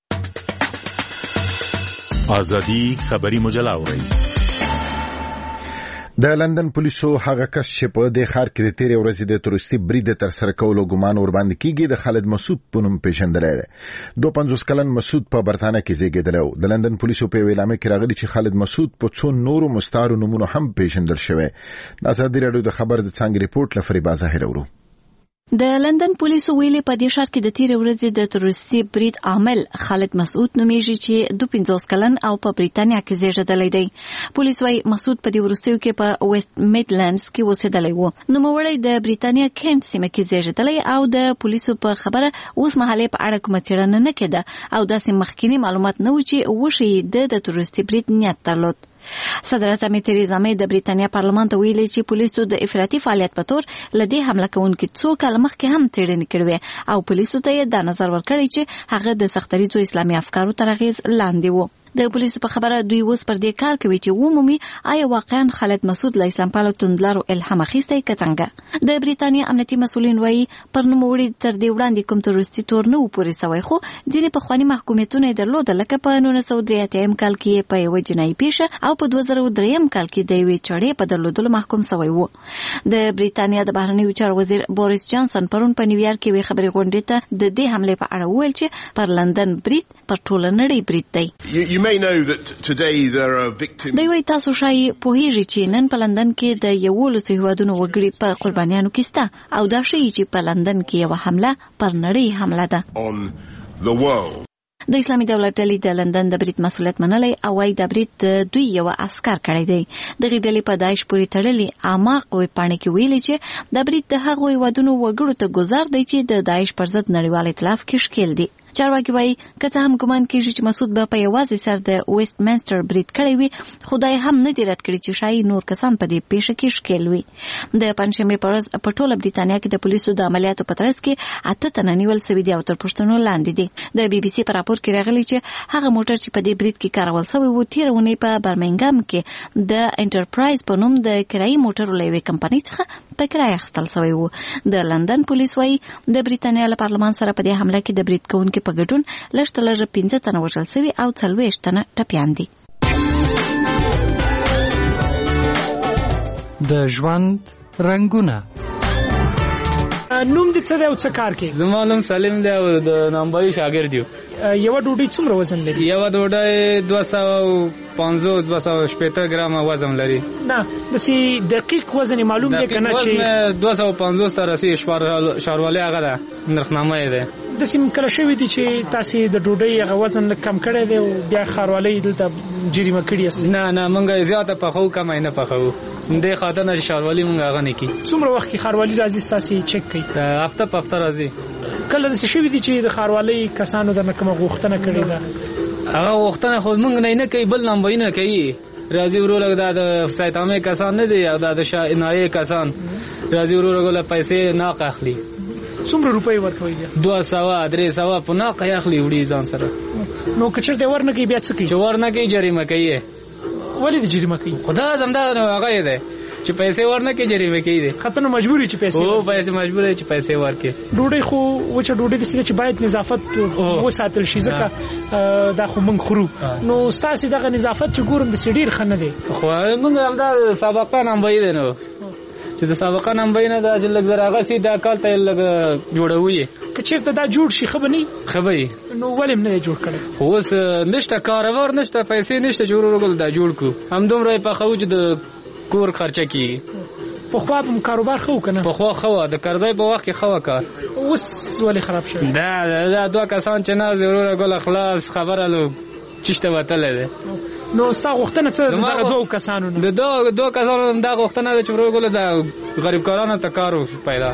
ازادي خبري مجله اوري. د لندن پولیسو هغه کس چې په دې ښار کې د تیرې ورځې د تروریستي برید تر سره کولو ګمان ورباندې کیږي د خالد مسعود په نوم پیژندلی دی. 52 کلن مسعود په برتانیا کې زیږیدلی و. د لندن پولیسو په یوې اعلامیه کې راغلي چې خالد مسعود په څو نورو مستعارو نومونو هم پیژندل شوی. د ازادي راډیو د خبر د څانګې ریپورت له فریبا ظاهر اورو. د لندن پولیسو ویلي په دې ښار کې د تیرې ورځې د تروریستي برید عامل خالد مسعود نومیږي چې 52 کلن او په بریتانیا کې زیږیدلی دی. پولیس وايي مسعود په دې وروستیو کې په ویسټ میډلندز کې اوسېدلی و. نوموړی د بریتانیا کینټ سیمه کې زیږیدلی او د پولیسو په خبره اوس مهال په اړه کومه څېړنه نه کېده او داسې مخکینی معلومات نه و چې وښیي د تروریستي برید نیت درلود. صدر اعظم تریزا مې د بریتانیا پارلمان ته ویلي چې پولیسو د افراطي فعالیت په تور لدی حمله کوونکي څو کال مخکې هم څېړنې کړې او پولیسو ته دا نظر ورکړی چې هغه د سختریزو اسلامي افکارو تر اغیز لاندې وو. د پولیسو په خبره دوی اوس پر دې کار کوي چې ومومي آیا واقعا خالد مسعود له اسلام پالو توندلارو الهام اخیستی که څنګه. د بریتانیا امنیتي مسؤلین وایي پر نوموړي تر دې وړاندې کوم تروریستي تور نه و پورې سوی خو ځینې پخواني محکومیتونه یې درلوده لکه په 1983 کال کې په یوه جنایي پیښه او په 2003 کال کې د یوې چړې په درلودلو محکوم سوی و. د بریتانیا د بهرنیو چارو وزیر بوریس جانسن پرون په نیویارک کې یوې خبرې غونډې ته د دې حملې په اړه وویل چې پر لندن برید پر ټوله نړۍ برید دی. دوی وايي تاسو شایي پوهیږئ چې نن په لندن کې د 11 هیوادونو وګړي په قربانیانو کې سته او دا ښیي چې په لندن کې یوه حمله پر نړۍ حمله ده. د اسلامي دولت ډلې د لندن د برید مسؤلیت منلی او وايي د برید د دوی یو عسكر کړی دی. دغه ډلې په داعش پورې تړلې اعماق ویبپاڼې کې ویلي چې د برید د هغو هیوادونو وګړو ته ګزار دی چې د داعش پر ضد نړیوال ائتلاف کې ښکیل دي. چارواکي وايي که څه هم ګمان کېږي چې مسعود به په یوازې سر د ویسټ منسټر برید کړی وي خو دا هم نه دی رد کړی چې شایي نور کسان په دې پیښه کې ښکیل وي. د پنجشنبې په ورځ په ټوله بریتانیا کې د پولیسو د عملیاتو په ترڅ کې 8 تنه نیول سوي دي او تر پوښتنو لاندې دي. د بي بي سي په راپور کې راغلي چې هغه موټر چې په دې برید کې کارول شوی و تېره اونۍ په برمنګام کې د انټرپرایز په نوم د کرایي موټرو له یوې کمپنۍ څخه په کرایه اخیستل شوی و. د لندن پولیس وايي د بریتانیا له پارلمان سره په دې حمله کې د برید کوونکو په ګډون لږ 15 تنه وژل شوي او 40 تنه ټپیان دي. د ژوند رنگونه نوم دې څه دی او څه کار کوي؟ زما نوم سلیم دی او د نامبري شاګرد یو. یوه ډوډۍ څومره وزن لري؟ یوه ډوډۍ 250 ګرامه وزن لري. نه داسې دقیق وزن معلوم دی که نه چې 250 ته رسي ښاروالۍ هغه ده نرخنامه یې ده. داسې کله شوي دي چې تاسې د ډوډۍ هغه وزن لږ کم کړی دی او بیا ښاروالۍ دلته جریمه کړي یاست؟ نه موږ زیاته پخوو کمه نه پخوو دې خاطر نه چې ښاروالۍ موږ هغه نه کوي. څومره وخت کې ښاروالۍ راځي ستاسې چک کوي؟ هفته په هفته راځي. کله داسې شوي دي چې د ښاروالۍ کسانو درنه کومه غوښتنه کړې ده؟ هغه غوښتنه خو موږ نه کوي بل نامبري نه کوي. راځي وروره دا د سید عامه کسان نه دي او دا د نایې کسان راځي وروره له پیسې ناق اخلي څومره روپۍ ورکوي 200 300 په ناقه اخلي وړي ځان سره. نو که چېرته ورنه کوي بیا څه کوي؟ چې ورنه کوي جریمه کوي. ولې د جریمه کوي؟ خدا زمدا هغه دی چې پیسې ورنه کې جریمه کوي. خاطر مجبوري چې پیسې مجبوري چې پیسې ورکړي. ډوډۍ خو وچه ډوډۍ د چې باید نظافت وساتل شي ځکه دا خو موږ خورو. نو ستاسو دغه نظافت چې ګورم د سړي خنه دی. خو موږ هم دا سابقه نام وایي نو چې د سابقه نام بینه دا چې لږ زراغه سي دا کال ته لږ جوړوي. که چیرته دا جوړ شي خبرني نو ولې نه جوړ کړي؟ خو اوس نشته کاروبار نشته پیسې نشته جوړول دا جوړ کو هم دومره په خو چې د کور خرچه کی. په خو په کاروبار خو کنه په خو د قرضې په وخت کې خو کار اوس ولې خراب شوی؟ دا دوه کسان چې نه ضرور ګل خلاص خبره لو چشته وتل ده. نو ستا غوښتنه څه ده دغه دوه کسانو؟ د دوه کسانو دا غوښتنه ده چې ورغله د غریب کارانو ته کار پیدا.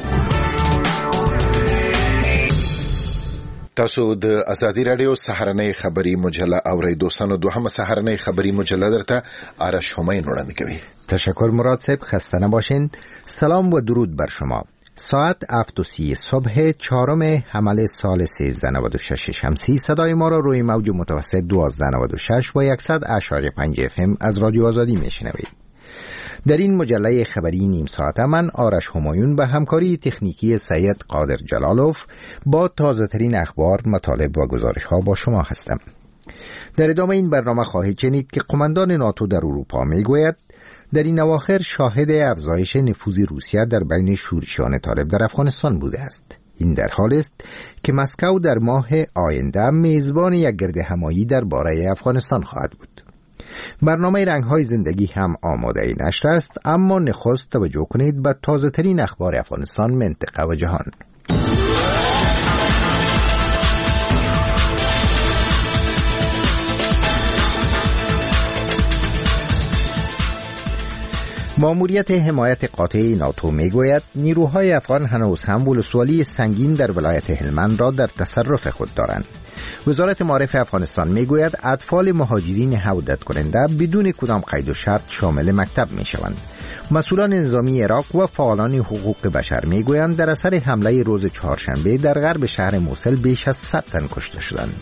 تاسو د ازادي رادیو سهارنۍ خبری مجله اوریدو سنو دوهم سهارنۍ خبری مجله درته آرش همین وړاندې کوي. تشکر مراد صاحب، خسته نباشین. سلام و درود بر شما. ساعت 7:30 صبح 4 حمل سال 1396 شمسی صدای ما را روی موج متوسط 1296 و 100.5 FM از رادیو آزادی میشنوید. در این مجله خبری نیم ساعته من آرش همایون به همکاری تکنیکی سید قادر جلالوف با تازه ترین اخبار، مطالب و گزارش ها با شما هستم. در ادامه این برنامه خواهید شنید که قماندان ناتو در اروپا میگوید در این اواخر شاهد افزایش نفوذ روسیه در بین شورشیان طالب در افغانستان بوده است. این در حال است که مسکو در ماه آینده میزبان یک گرد همایی درباره افغانستان خواهد بود. برنامه رنگ‌های زندگی هم آماده نشر است، اما نخست توجه کنید به تازه ترین اخبار افغانستان، منطقه و جهان. ماموریت حمایت قاطع ناتو میگوید نیروهای افغان هنوز هم ولسوالی سنگین در ولایت هلمند را در تصرف خود دارند. وزارت معارف افغانستان میگوید اطفال مهاجرین عودت کننده بدون کدام قید و شرط شامل مکتب میشوند. مسئولان نظامی عراق و فعالان حقوق بشر میگویند در اثر حمله روز چهارشنبه در غرب شهر موصل بیش از 100 تن کشته شدند.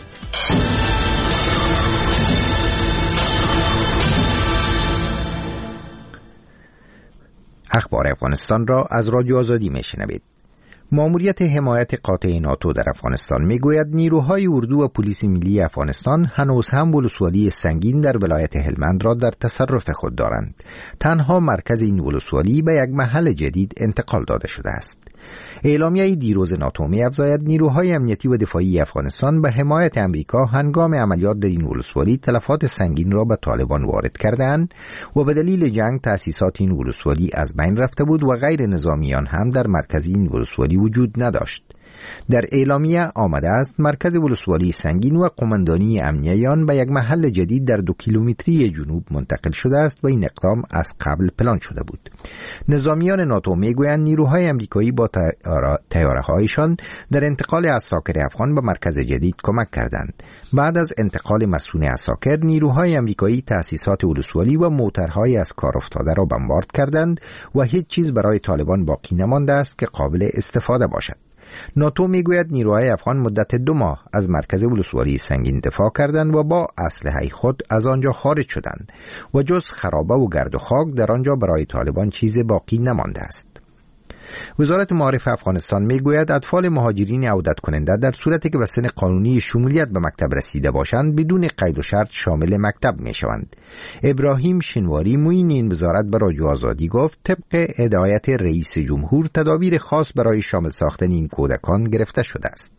اخبار افغانستان را از رادیو آزادی میشنوید. ماموریت حمایت قاطع ناتو در افغانستان میگوید نیروهای اردو و پلیس ملی افغانستان هنوز هم ولسوالی سنگین در ولایت هلمند را در تصرف خود دارند. تنها مرکز این ولسوالی به یک محل جدید انتقال داده شده است. اعلامیه دیروز ناتو می‌افزاید نیروهای امنیتی و دفاعی افغانستان به حمایت امریکا هنگام عملیات در این ولسوالی تلفات سنگین را به طالبان وارد کردند و به دلیل جنگ تأسیسات این ولسوالی از بین رفته بود و غیر نظامیان هم در مرکز این ولسوالی وجود نداشت. در اعلامیه آمده است مرکز ولسوالی سنگین و قماندانی امنیه آن به یک محل جدید در 2 کیلومتری جنوب منتقل شده است و این اقدام از قبل پلان شده بود. نظامیان ناتو میگویند نیروهای امریکایی با طیاره‌هایشان در انتقال عساکر افغان به مرکز جدید کمک کردند. بعد از انتقال مسئول عساکر، نیروهای امریکایی تأسیسات ولسوالی و موترهای از کار افتاده را بمبارد کردند و هیچ چیز برای طالبان باقی نمانده است که قابل استفاده باشد. ناتو میگوید نیروهای افغان مدت 2 ماه از مرکز ولسوالی سنگین دفاع کردند و با اسلحه خود از آنجا خارج شدند و جز خرابه و گرد و خاک در آنجا برای طالبان چیز باقی نمانده است. وزارت معارف افغانستان میگوید اطفال مهاجرین عودت کننده در صورتی که به سن قانونی شمولیت به مکتب رسیده باشند بدون قید و شرط شامل مکتب میشوند. ابراهیم شنواری معین این وزارت به رادیو آزادی گفت طبق هدایت رئیس جمهور تدابیر خاص برای شامل ساختن این کودکان گرفته شده است.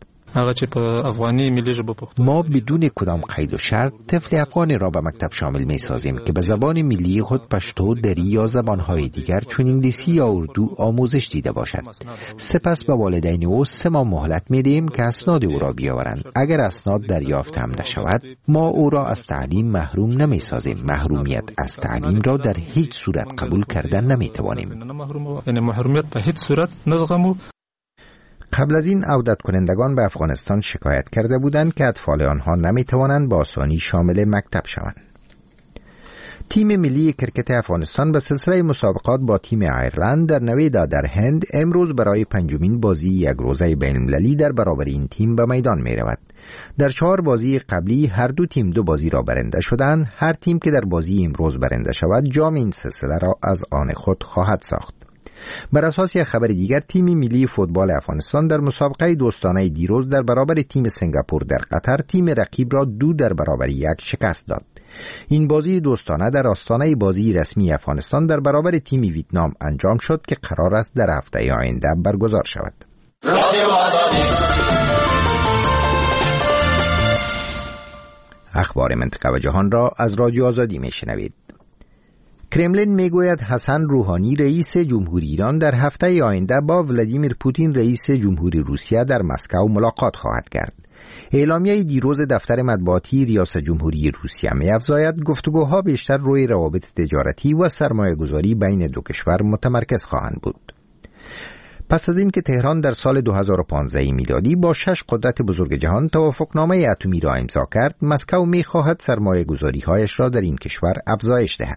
ما بدون کدام قید و شرط طفل افغانی را به مکتب شامل می سازیم که به زبان ملی خود پشتو، دری یا زبانهای دیگر چون انگلیسی یا اردو آموزش دیده باشد. سپس به والدین او 3 ماه مهلت می دهیم که اسناد او را بیاورند. اگر اسناد دریافت هم نشود ما او را از تعلیم محروم نمی سازیم. محرومیت از تعلیم را در هیچ صورت قبول کردن نمی توانیم. قبل از این عودت کنندگان به افغانستان شکایت کرده بودند که اطفال آنها نمی توانند با آسانی شامل مکتب شوند. تیم ملی کرکت افغانستان به سلسله مسابقات با تیم ایرلند در نویدا در هند امروز برای پنجمین بازی یک روزه بین‌المللی در برابر این تیم به میدان می رود. در 4 بازی قبلی هر دو تیم 2 بازی را برنده شدند. هر تیم که در بازی امروز برنده شود جام این سلسله را از آن خود خواهد ساخت. بر اساس یک خبر دیگر تیم ملی فوتبال افغانستان در مسابقه دوستانه دیروز در برابر تیم سنگاپور در قطر تیم رقیب را 2-1 شکست داد. این بازی دوستانه در آستانه بازی رسمی افغانستان در برابر تیم ویتنام انجام شد که قرار است در هفته آینده برگزار شود. اخبار منطقه و جهان را از رادیو آزادی میشنوید. کرملین میگوید حسن روحانی رئیس جمهوری ایران در هفته آینده با ولادیمیر پوتین رئیس جمهوری روسیه در مسکو ملاقات خواهد کرد. اعلامیه دیروز دفتر مطبوعاتی ریاست جمهوری روسیه می‌افزاید گفتگوها بیشتر روی روابط تجارتی و سرمایه‌گذاری بین دو کشور متمرکز خواهند بود. پس از اینکه تهران در سال 2015 میلادی با 6 قدرت بزرگ جهان توافقنامه اتمی را امضا کرد، مسکو می‌خواهد سرمایه‌گذاری‌هایش را در این کشور افزایش دهد.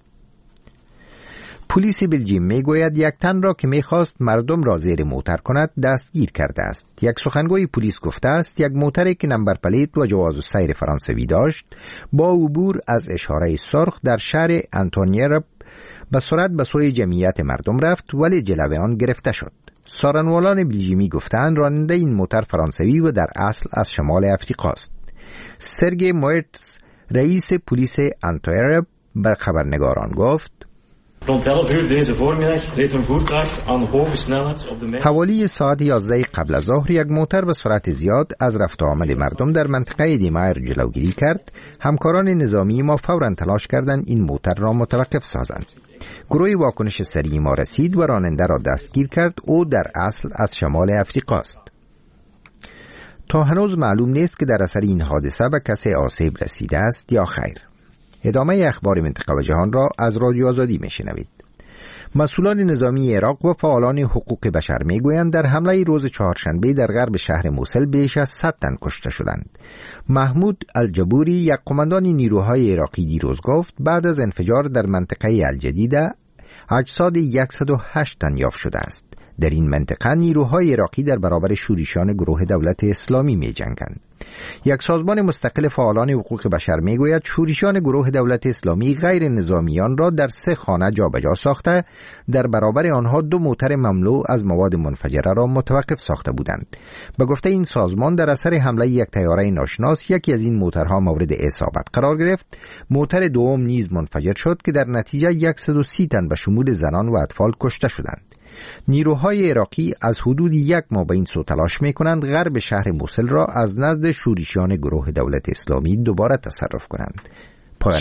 پلیس بلژیم میگوید یک تن را که میخواست مردم را زیر موتر کند دستگیر کرده است. یک سخنگوی پلیس گفته است یک موتری که نمبر پلیت و جواز السیر فرانسوی داشت با عبور از اشاره سرخ در شهر آنتونیرپ به سرعت به سوی جمعیت مردم رفت ولی جلوه آن گرفته شد. سارنوالان بلژیمی گفتند راننده این موتر فرانسوی و در اصل از شمال افریقا است. سرگی مویرتس رئیس پلیس آنتونیرپ به خبرنگاران گفت Rond 11 uur deze voormiddag reed een voertuig aan hoge snelheid op de حوالی ساعت 11 قبل از ظهر یک موتر به سرعت زیاد از رفت و آمد مردم در منطقه دیمایر جلوگیری کرد. همکاران نظامی ما فوراً تلاش کردند این موتر را متوقف سازند. گروه واکنش سریع ما رسید و راننده را دستگیر کرد. او در اصل از شمال افریقا است. تا هنوز معلوم نیست که در اثر این حادثه به کسی آسیب رسیده است یا خیر. ادامه اخبار منطقه و جهان را از رادیو آزادی میشنوید. مسئولان نظامی عراق و فعالان حقوق بشر میگویند در حمله روز چهارشنبه در غرب شهر موصل بیش از 100 تن کشته شدند. محمود الجبوری یک قماندان نیروهای عراقی دیروز گفت بعد از انفجار در منطقه الجدیده اجساد 108 تن یافت شده است. در این منطقه نیروهای عراقی در برابر شورشیان گروه دولت اسلامی می جنگند. یک سازمان مستقل فعالان حقوق بشر می گوید شورشیان گروه دولت اسلامی غیر نظامیان را در 3 خانه جابجا ساخته در برابر آنها 2 موتر مملو از مواد منفجره را متوقف ساخته بودند. به گفته این سازمان در اثر حمله یک طیاره ناشناس یکی از این موترها مورد اصابت قرار گرفت. موتر دوم نیز منفجر شد که در نتیجه 130 تن به شمول زنان و اطفال کشته شدند. نیروهای عراقی از حدود 1 ماه به این سو تلاش می‌کنند غرب شهر موصل را از نزد شورشیان گروه دولت اسلامی دوباره تصرف کنند. پایان.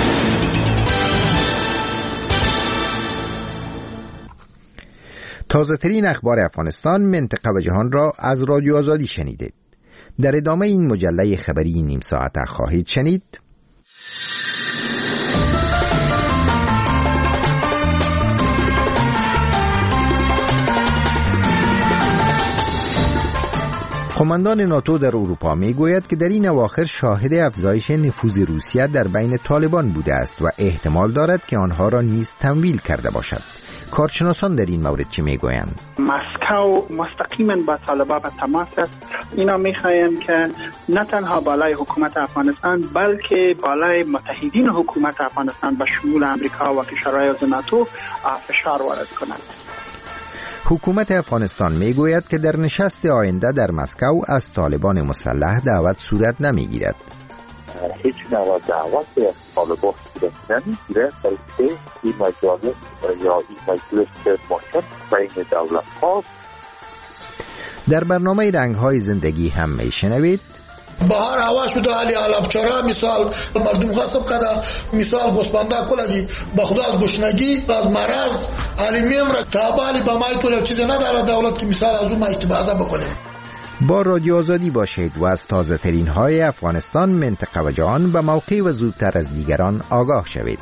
تازه ترین اخبار افغانستان، منطقه و جهان را از رادیو آزادی شنیدید. در ادامه این مجله خبری نیم ساعته خواهید شنید. قماندان ناتو در اروپا میگوید که در این اواخر شاهد افزایش نفوذ روسیه در بین طالبان بوده است و احتمال دارد که آنها را نیز تمویل کرده باشد. کارشناسان در این مورد چه میگویند؟ مسکو مستقیما با طالبان به تماس است. اینا میخواهند که نه تنها بالای حکومت افغانستان بلکه بالای متحدین حکومت افغانستان به شمول امریکا و کشورهای عضو ناتو فشار وارد کنند. حکومت افغانستان میگوید که در نشست آینده در مسکو از طالبان مسلح دعوت صورت نمیگیرد. هیچ نوع دعوت از طالبان صورت نمیگیرد، بلکه این مجالس یا این مجلس محکم بین دولت ها. در برنامه رنگ‌های زندگی هم میشنوید بهار هوا شده علی علفچرا مثال مردم خاصب کده مثال گوسپنده کلدی با خدا از گشنگی از مرض علی میمره تابالی با مای طول چیز نداره دولت که مثال از اون ما استفاده بکنه. با رادیو آزادی باشید و از تازه ترین های افغانستان، منطقه و جهان به موقع و زودتر از دیگران آگاه شوید.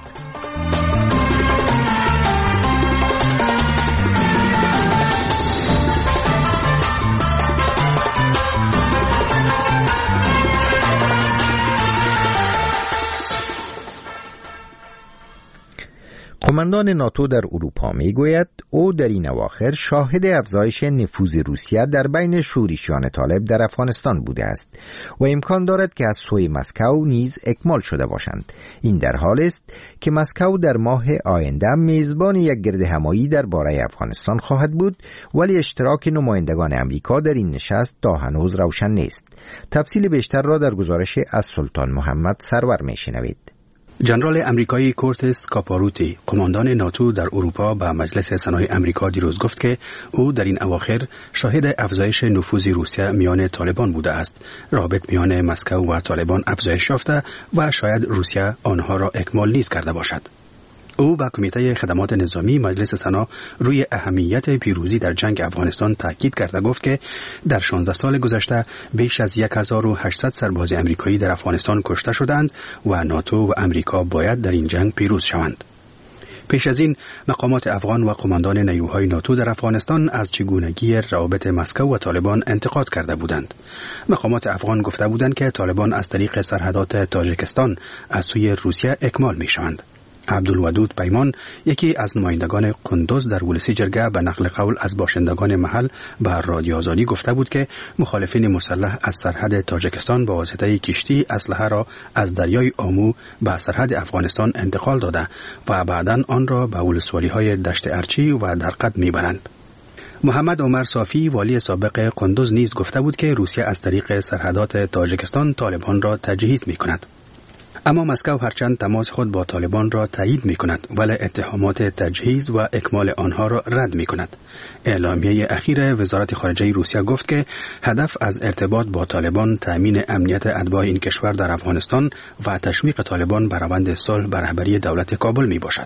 قماندان ناتو در اروپا میگوید او در این اواخر شاهد افزایش نفوذ روسیه در بین شورشیان طالب در افغانستان بوده است و امکان دارد که از سوی مسکو نیز اکمال شده باشند. این در حال است که مسکو در ماه آینده میزبان یک گردهمایی درباره افغانستان خواهد بود، ولی اشتراک نمایندگان امریکا در این نشست تا هنوز روشن نیست. تفصیل بیشتر را در گزارش از سلطان محمد سرور میشنوید. جنرال امریکایی کورتیس سکاپاروتی، قماندان ناتو در اروپا، به مجلس سنای امریکا دیروز گفت که او در این اواخر شاهد افزایش نفوذ روسیه میان طالبان بوده است. رابط میان مسکو و طالبان افزایش یافته و شاید روسیه آنها را اکمال نیز کرده باشد. او به کمیته خدمات نظامی مجلس سنا روی اهمیت پیروزی در جنگ افغانستان تاکید کرده گفت که در 16 سال گذشته بیش از 1800 سرباز امریکایی در افغانستان کشته شدند و ناتو و امریکا باید در این جنگ پیروز شوند. پیش از این مقامات افغان و قماندان نیروهای ناتو در افغانستان از چگونگی روابط مسکو و طالبان انتقاد کرده بودند. مقامات افغان گفته بودند که طالبان از طریق سرحدات تاجیکستان از سوی روسیه اکمال می‌شوند. عبدالودود پیمان، یکی از نمایندگان قندوز در ولسی جرگه، به نقل قول از باشندگان محل به رادیو آزادی گفته بود که مخالفین مسلح از سرحد تاجیکستان با واسطه کشتی اسلحه را از دریای آمو به سرحد افغانستان انتقال داده و بعداً آن را به ولسوالی‌های دشت ارچی و درقد میبرند. محمد عمر صافی، والی سابق قندوز، نیز گفته بود که روسیه از طریق سرحدات تاجیکستان طالبان را تجهیز میکند. اما مسکو هرچند تماس خود با طالبان را تایید می کند، ولی اتهامات تجهیز و اکمال آنها را رد می کند. اعلامیه اخیر وزارت خارجه روسیه گفت که هدف از ارتباط با طالبان تأمین امنیت اتباع این کشور در افغانستان و تشویق طالبان بر روند صلح به رهبری دولت کابل می باشد.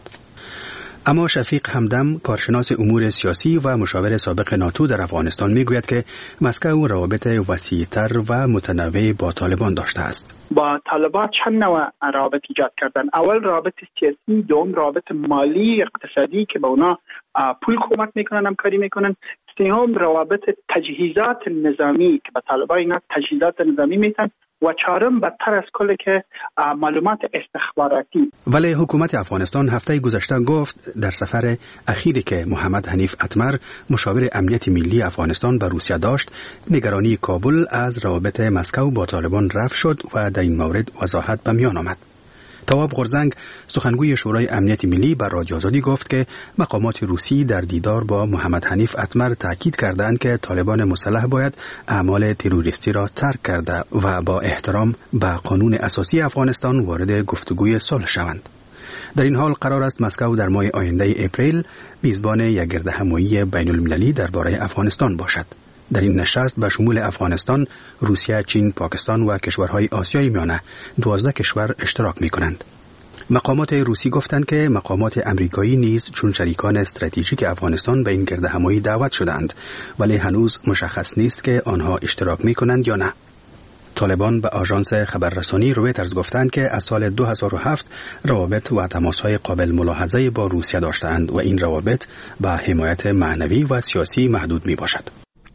اما شفیق همدم، کارشناس امور سیاسی و مشاور سابق ناتو در افغانستان، میگوید که مسکو روابط وسیع‌تر و متنوع با طالبان داشته است. با طالبان چند نوع روابط ایجاد کردن. اول روابط سیاسی، دوم روابط مالی اقتصادی که با اونا پول کمک میکنن، همکاری میکنن. سوم روابط تجهیزات نظامی که با طالبان اینا تجهیزات نظامی میتن. و چهارم بدتر از کل که معلومات استخباراتی. ولی حکومت افغانستان هفته گذشته گفت در سفر اخیری که محمد حنیف اتمر، مشاور امنیت ملی افغانستان، به روسیه داشت، نگرانی کابل از روابط مسکو با طالبان رفع شد و در این مورد وضاحت به میان آمد. تواب غرزنگ، سخنگوی شورای امنیت ملی، بر رادیو آزادی گفت که مقامات روسی در دیدار با محمد حنیف اتمر تاکید کردند که طالبان مسلح باید اعمال تروریستی را ترک کرده و با احترام به قانون اساسی افغانستان وارد گفتگوی صلح شوند. در این حال قرار است مسکو در ماه آینده اپریل میزبان یک گردهمایی بین المللی درباره افغانستان باشد. در این نشست به شمول افغانستان، روسیه، چین، پاکستان و کشورهای آسیای میانه 12 کشور اشتراک می‌کنند. مقامات روسی گفتند که مقامات امریکایی نیز چون شریکان استراتژیک افغانستان به این گردهمایی دعوت شدند، ولی هنوز مشخص نیست که آنها اشتراک می‌کنند یا نه. طالبان به آژانس خبررسانی رویترز گفتند که از سال 2007 روابط و تماس‌های قابل ملاحظه‌ای با روسیه داشتند و این روابط به حمایت معنوی و سیاسی محدود می‌باشد.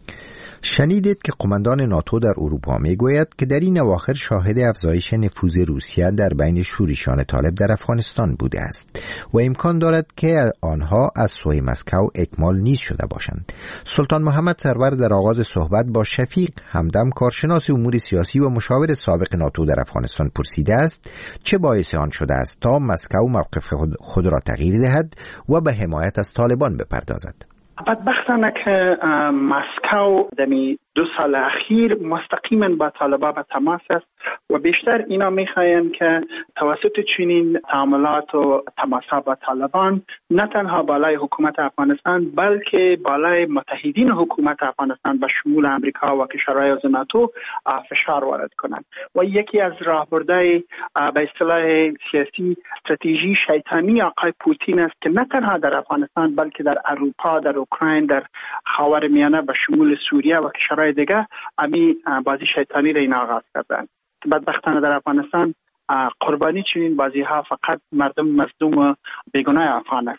شنیدید که قماندان ناتو در اروپا میگوید که در این اواخر شاهد افزایش نفوذ روسیه در بین شورشیان طالب در افغانستان بوده است و امکان دارد که آنها از سوی مسکو اکمال نیز شده باشند. سلطان محمد سرور در آغاز صحبت با شفیق همدم، کارشناس امور سیاسی و مشاور سابق ناتو در افغانستان، پرسیده است چه باعث آن شده است تا مسکو موقف خود را تغییر دهد و به حمایت از طالبان بپردازد. بدبختانه که مسکو دمی 2 سال اخیر مستقیما با طالبان به تماس است و بیشتر اینا میخواین که توسط چنین تعاملات و تماسها با طالبان نه تنها بالای حکومت افغانستان بلکه بالای متحدین حکومت افغانستان به شمول امریکا و کشورهای عضو ناتو فشار وارد کنند و یکی از راهبردهای به اصطلاح سیاسی استراتژی شیطانی آقای پوتین است که نه تنها در افغانستان بلکه در اروپا، در اوکراین، در خاورمیانه به شمول سوریه و کشورهای دیگه امی بازی شیطانی را این آغاز کردند. بدبختانه در افغانستان قربانی چنین بازی ها فقط مردم مظلوم و بیگناه افغان هستند.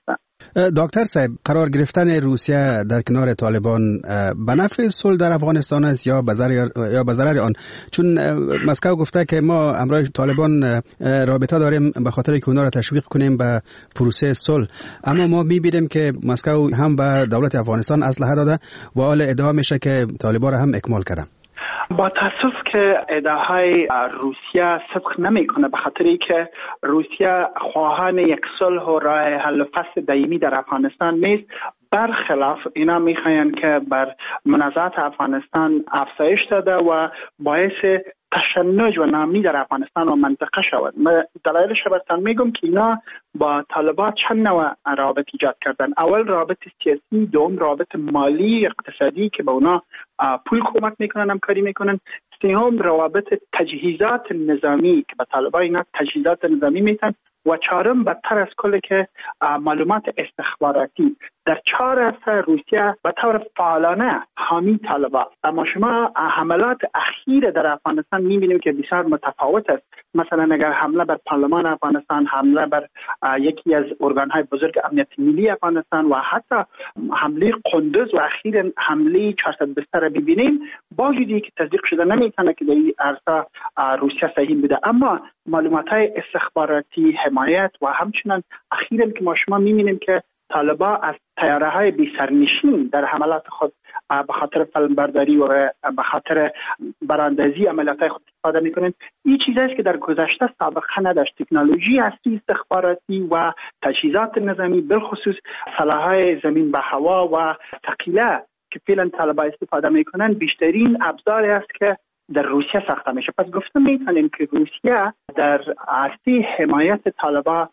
دکتر صاحب، قرار گرفتن روسیه در کنار طالبان به نفع صلح در افغانستان است یا به ضرر آن؟ چون مسکو گفته که ما همراه طالبان رابطه داریم به خاطر که اونا را تشویق کنیم به پروسه صلح، اما ما می‌بینیم که مسکو هم به دولت افغانستان اسلحه داده و حال ادعا میشه که طالبان را هم اکمال کرده. با تاسف که ادعاهای روسیه صدق نمیکنه، به خاطری که روسیه خواهان یک صلح و راه حل فصل دائمی در افغانستان نیست. برخلاف اینا میخواین که بر منازعات افغانستان افزایش داده و باعث تشنج و ناامنی در افغانستان و منطقه شود. من دلایلش براتون میگم که اینا با طالبان چند نوع رابط ایجاد کردن. اول رابط سیاسی، دوم رابط مالی اقتصادی که با اونا پول کمک میکنن، همکاری میکنن، سوم روابط تجهیزات نظامی که به طالبان اینا تجهیزات نظامی میتن و چهارم بدتر از کل که معلومات استخباراتی. در 4 عرصه روسیه به طور فعالانه حامی طالبان. اما شما حملات اخیر در افغانستان می‌بینید که بسیار متفاوت است. مثلا اگر حمله بر پارلمان افغانستان، حمله بر یکی از ارگان‌های بزرگ امنیت ملی افغانستان و حتی حمله قندوز و اخیراً حمله 420 را ببینیم، با وجودی که تصدیق شده نمی‌تونه که در این عرصه روسیه سهیم بوده، اما معلومات‌های استخباراتی، حمایت و همچنین اخیراً که ما شما می‌بینیم که طالبان از طیاره‌های بی سرنشین در حملات خود به خاطر فیلمبرداری و به خاطر براندازی عملیات‌های خود استفاده می‌کنند. این چیزی است که در گذشته سابقه نداشت. تکنولوژی اصلی استخباراتی و تجهیزات نظامی، بالخصوص سلاح‌های زمین به هوا و ثقیله که فعلا طالبان استفاده می‌کنند، بیشترین ابزاری است که در روسیه ساخته میشه. پس گفتم می‌تونیم که روسیه در عرصه حمایت طالبان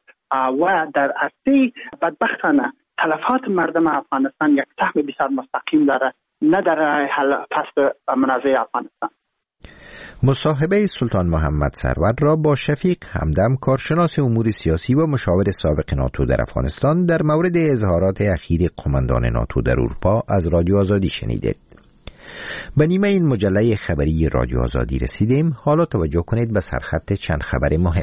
و در عرصه بدبختانه تلفات مردم افغانستان یک سهم بسیار مستقیم داره، نه در حل فصل منازعه افغانستان. مصاحبه سلطان محمد سرور را با شفیق همدم، کارشناس امور سیاسی و مشاور سابق ناتو در افغانستان، در مورد اظهارات اخیر قماندان ناتو در اروپا از رادیو آزادی شنیدید. به نیمه این مجله خبری رادیو آزادی رسیدیم. حالا توجه کنید به سرخط چند خبر مهم.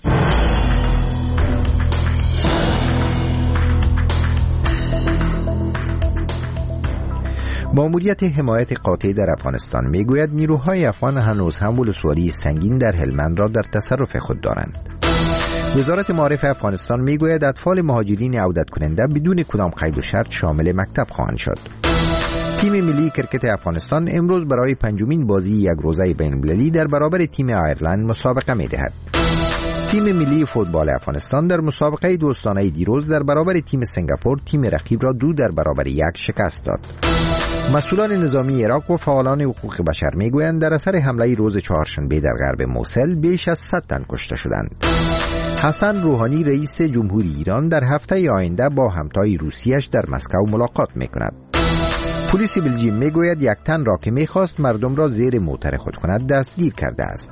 ماموریت حمایت قاطع در افغانستان میگوید نیروهای افغان هنوز هم ولسوالی سنگین در هلمند را در تصرف خود دارند. وزارت معارف افغانستان میگوید اطفال مهاجرین عودت کننده بدون کدام قید و شرط شامل مکتب خواهند شد. تیم ملی کرکت افغانستان امروز برای 5مین بازی یک روزه بین‌المللی در برابر تیم آیرلند مسابقه می‌دهد. تیم ملی فوتبال افغانستان در مسابقه دوستانه دیروز در برابر تیم سنگاپور تیم رقیب را 2-1 شکست داد. مسئولان نظامی عراق و فعالان حقوق بشر میگویند در اثر حمله روز چهارشنبه در غرب موصل بیش از 100 تن کشته شدند. حسن روحانی رئیس جمهوری ایران در هفته آینده با همتای روسیش در مسکو ملاقات میکند. پلیس بلژیم میگوید یک تن را که میخواست مردم را زیر موتر خود کند دستگیر کرده است.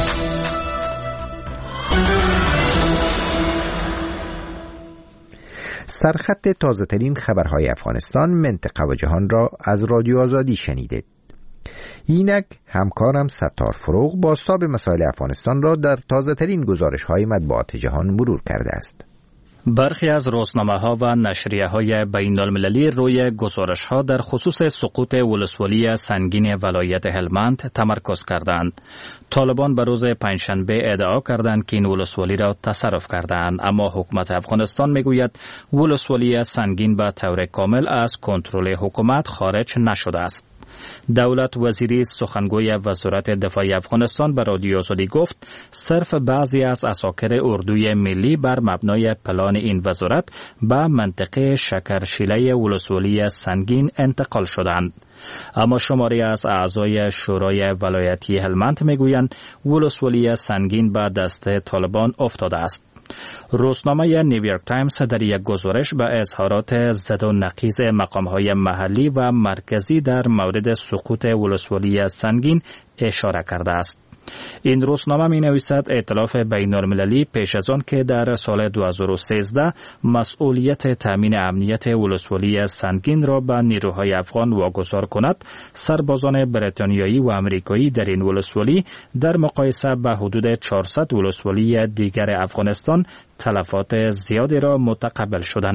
سرخط تازه ترین خبرهای افغانستان، منطقه و جهان را از رادیو آزادی شنیدید. اینک همکارم ستار فروغ بازتاب مسائل افغانستان را در تازه ترین گزارش های مطبوعات جهان مرور کرده است. برخی از روزنامه‌ها و نشریه‌های بین‌المللی روی گزارش‌ها در خصوص سقوط ولسوالی سنگین ولایت هلمند تمرکز کردند. طالبان به روز پنجشنبه ادعا کردند که این ولسوالی را تصرف کردند، اما حکومت افغانستان میگوید ولسوالی سنگین به طور کامل از کنترل حکومت خارج نشده است. دولت وزیری سخنگوی وزارت دفاع افغانستان به رادیو آزادی گفت صرف بعضی از عساکر اردوی ملی بر مبنای پلان این وزارت به منطقه شکرشیله ولسوالی سنگین انتقال شدند. اما شماری از اعضای شورای ولایتی هلمند میگویند ولسوالی سنگین به دست طالبان افتاده است. روزنامه نیویورک تایمز در یک گزارش به اظهارات زد و نقیض مقام‌های محلی و مرکزی در مورد سقوط ولسوالی سنگین اشاره کرده است. این روزنامه می نویسد ائتلاف بین‌المللی پیش از آن که در سال 2013 مسئولیت تامین امنیت ولسوالی سنگین را به نیروهای افغان واگذار کند، سربازان بریتانیایی و آمریکایی در این ولسوالی در مقایسه به حدود 400 ولسوالی دیگر افغانستان تلفات زیادی را متقبل شدند.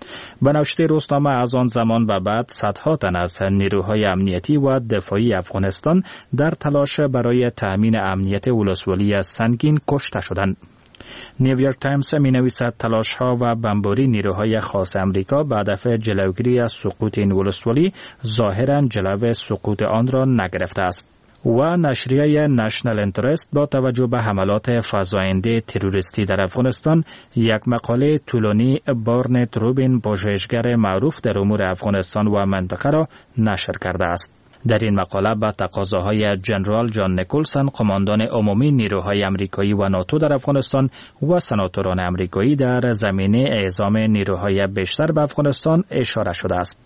به نوشته روزنامه از آن زمان به بعد صدها تن از نیروهای امنیتی و دفاعی افغانستان در تلاش برای تأمین امنیت ولسوالی سنگین کشته شدند. نیویورک تایمز می نویسد تلاش ها و بمباری نیروهای خاص امریکا به هدف جلوگیری از سقوط این ولسوالی ظاهرا جلو سقوط آن را نگرفته است. و نشریه نشنل انترست با توجه به حملات فزاینده تروریستی در افغانستان یک مقاله طولانی بارنت روبین پژوهشگر معروف در امور افغانستان و منطقه را نشر کرده است. در این مقاله به تقاضاهای جنرال جان نیکولسون قماندان عمومی نیروهای امریکایی و ناتو در افغانستان و سناتوران امریکایی در زمینه اعزام نیروهای بیشتر به افغانستان اشاره شده است.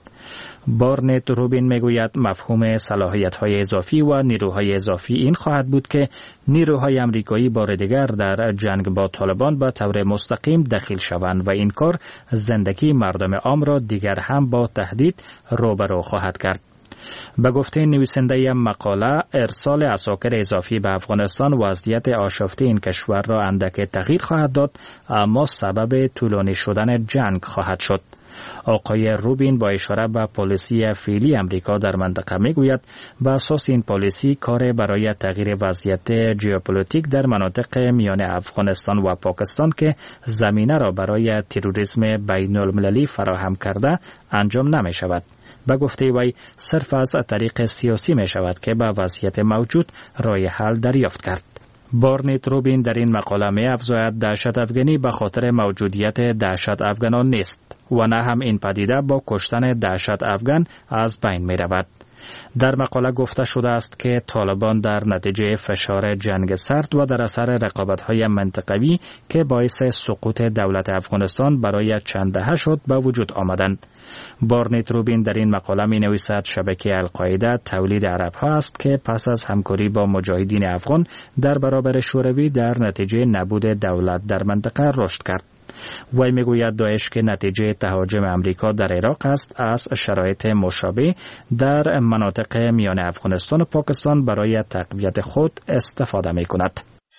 بارنت روبین میگوید مفهوم صلاحیت‌های اضافی و نیروهای اضافی این خواهد بود که نیروهای امریکایی بار دیگر در جنگ با طالبان به طور مستقیم دخیل شوند و این کار زندگی مردم عام را دیگر هم با تهدید روبرو خواهد کرد. به گفته نویسنده مقاله، ارسال عساکر اضافی به افغانستان وضعیت آشفته این کشور را اندک تغییر خواهد داد، اما سبب طولانی شدن جنگ خواهد شد. آقای روبین با اشاره به پالیسی فعلی امریکا در منطقه میگوید به اساس این پالیسی کار برای تغییر وضعیت ژئوپلیتیک در مناطق میان افغانستان و پاکستان که زمینه را برای تروریسم بین المللی فراهم کرده انجام نمی شود. به گفته وی صرف از طریق سیاسی می شود که به وضعیت موجود راه حل دریافت کرد. بارنت روبین در این مقاله می افزاید دهشت افغانی به خاطر موجودیت دهشت افغانان نیست و نه هم این پدیده با کشتن دهشت افغان از بین می رود. در مقاله گفته شده است که طالبان در نتیجه فشار جنگ سرد و در اثر رقابت‌های منطقوی که باعث سقوط دولت افغانستان برای چند دهه شد به وجود آمدند. بارنت روبین در این مقاله می نویسد شبکه القاعده تولید عرب‌ها است که پس از همکاری با مجاهدین افغان در برابر شوروی در نتیجه نبود دولت در منطقه رشد کرد. وی میگوید داعش که نتیجه تهاجم امریکا در عراق است از شرایط مشابه در مناطق میان افغانستان و پاکستان برای تقویت خود استفاده می کند.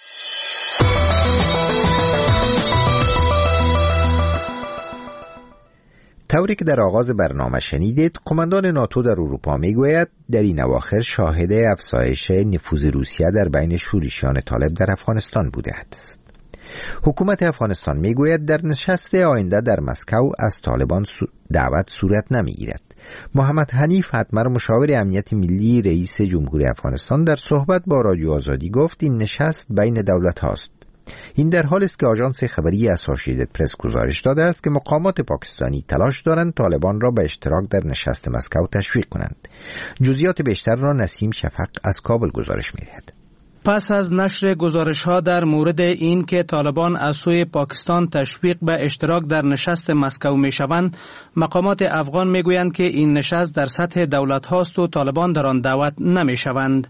طوری که در آغاز برنامه شنیدید، قماندان ناتو در اروپا میگوید در این اواخر شاهد افزایش نفوذ روسیه در بین شورشیان طالب در افغانستان بوده است. حکومت افغانستان میگوید در نشست آینده در مسکو از طالبان دعوت صورت نمیگیرد. محمد حنیف حتمر مشاور امنیت ملی رئیس جمهوری افغانستان در صحبت با رادیو آزادی گفت این نشست بین دولت هاست. این در حالی است که آژانس خبری اسوسییتد پرس گزارش داده است که مقامات پاکستانی تلاش دارند طالبان را به اشتراک در نشست مسکو تشویق کنند. جزئیات بیشتر را نسیم شفق از کابل گزارش می‌دهد. پس از نشر گزارش‌ها در مورد این که طالبان از سوی پاکستان تشویق به اشتراک در نشست مسکو می‌شوند، مقامات افغان می‌گویند که این نشست در سطح دولت هاست و طالبان در آن دعوت نمی‌شوند.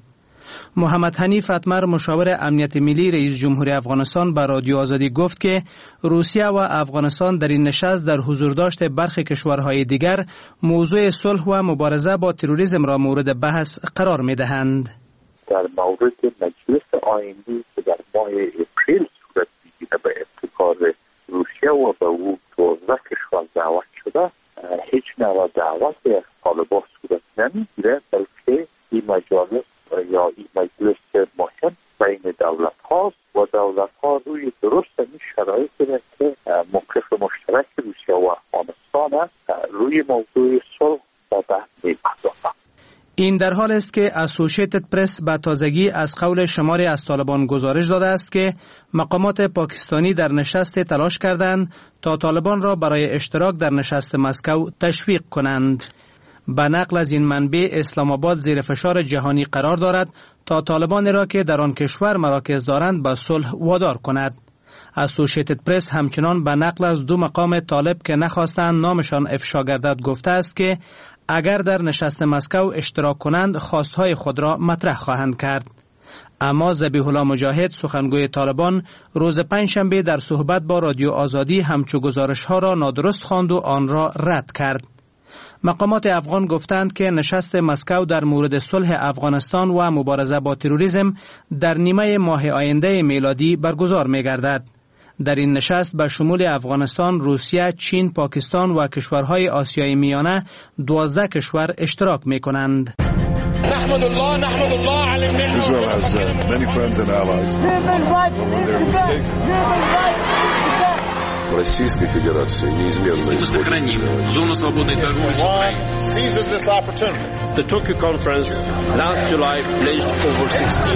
محمد حنیف حتمر مشاور امنیت ملی رئیس جمهوری افغانستان به رادیو آزادی گفت که روسیه و افغانستان در این نشست در حضور داشت برخی کشورهای دیگر موضوع صلح و مبارزه با تروریسم را مورد بحث قرار می‌دهند. در مورد مجلس آیندی که در ماه اپریل صورت می‌گیرد به ابتکار روسیه و به او 12 کشور دعوت شده، هیچ نوع دعوت از طالبان صورت نمی‌گیرد، بلکه این مجالس یا این مجلس مهم بین دولت هاست و دولت ها روی درست این شرایط که موقف مشترک روسیه و افغانستان است روی موضوع صلح و بحث می‌پردازند. این در حال است که اسوسییتد پرس به تازگی از قول شماری از طالبان گزارش داده است که مقامات پاکستانی در نشست تلاش کردند تا طالبان را برای اشتراک در نشست مسکو تشویق کنند. به نقل از این منبع اسلام آباد زیر فشار جهانی قرار دارد تا طالبان را که در آن کشور مراکز دارند به صلح وادار کند. اسوسییتد پرس همچنان به نقل از دو مقام طالب که نخواستند نامشان افشا گردد گفته است که اگر در نشست مسکو اشتراک کنند خواستهای خود را مطرح خواهند کرد. اما ذبیح الله مجاهد سخنگوی طالبان روز پنجشنبه در صحبت با رادیو آزادی همچو گزارش‌ها را نادرست خواند و آن را رد کرد. مقامات افغان گفتند که نشست مسکو در مورد صلح افغانستان و مبارزه با تروریسم در نیمه ماه آینده میلادی برگزار می‌گردد. در این نشست به شمول افغانستان، روسیه، چین، پاکستان و کشورهای آسیای میانه 12 کشور اشتراک می‌کنند. نحمد الله على النعمة. Israel has many friends and allies. Российской Федерации неизменно сохраним зону свободной торговли с Украиной. Seizes this opportunity. The Tokyo conference last July pledged over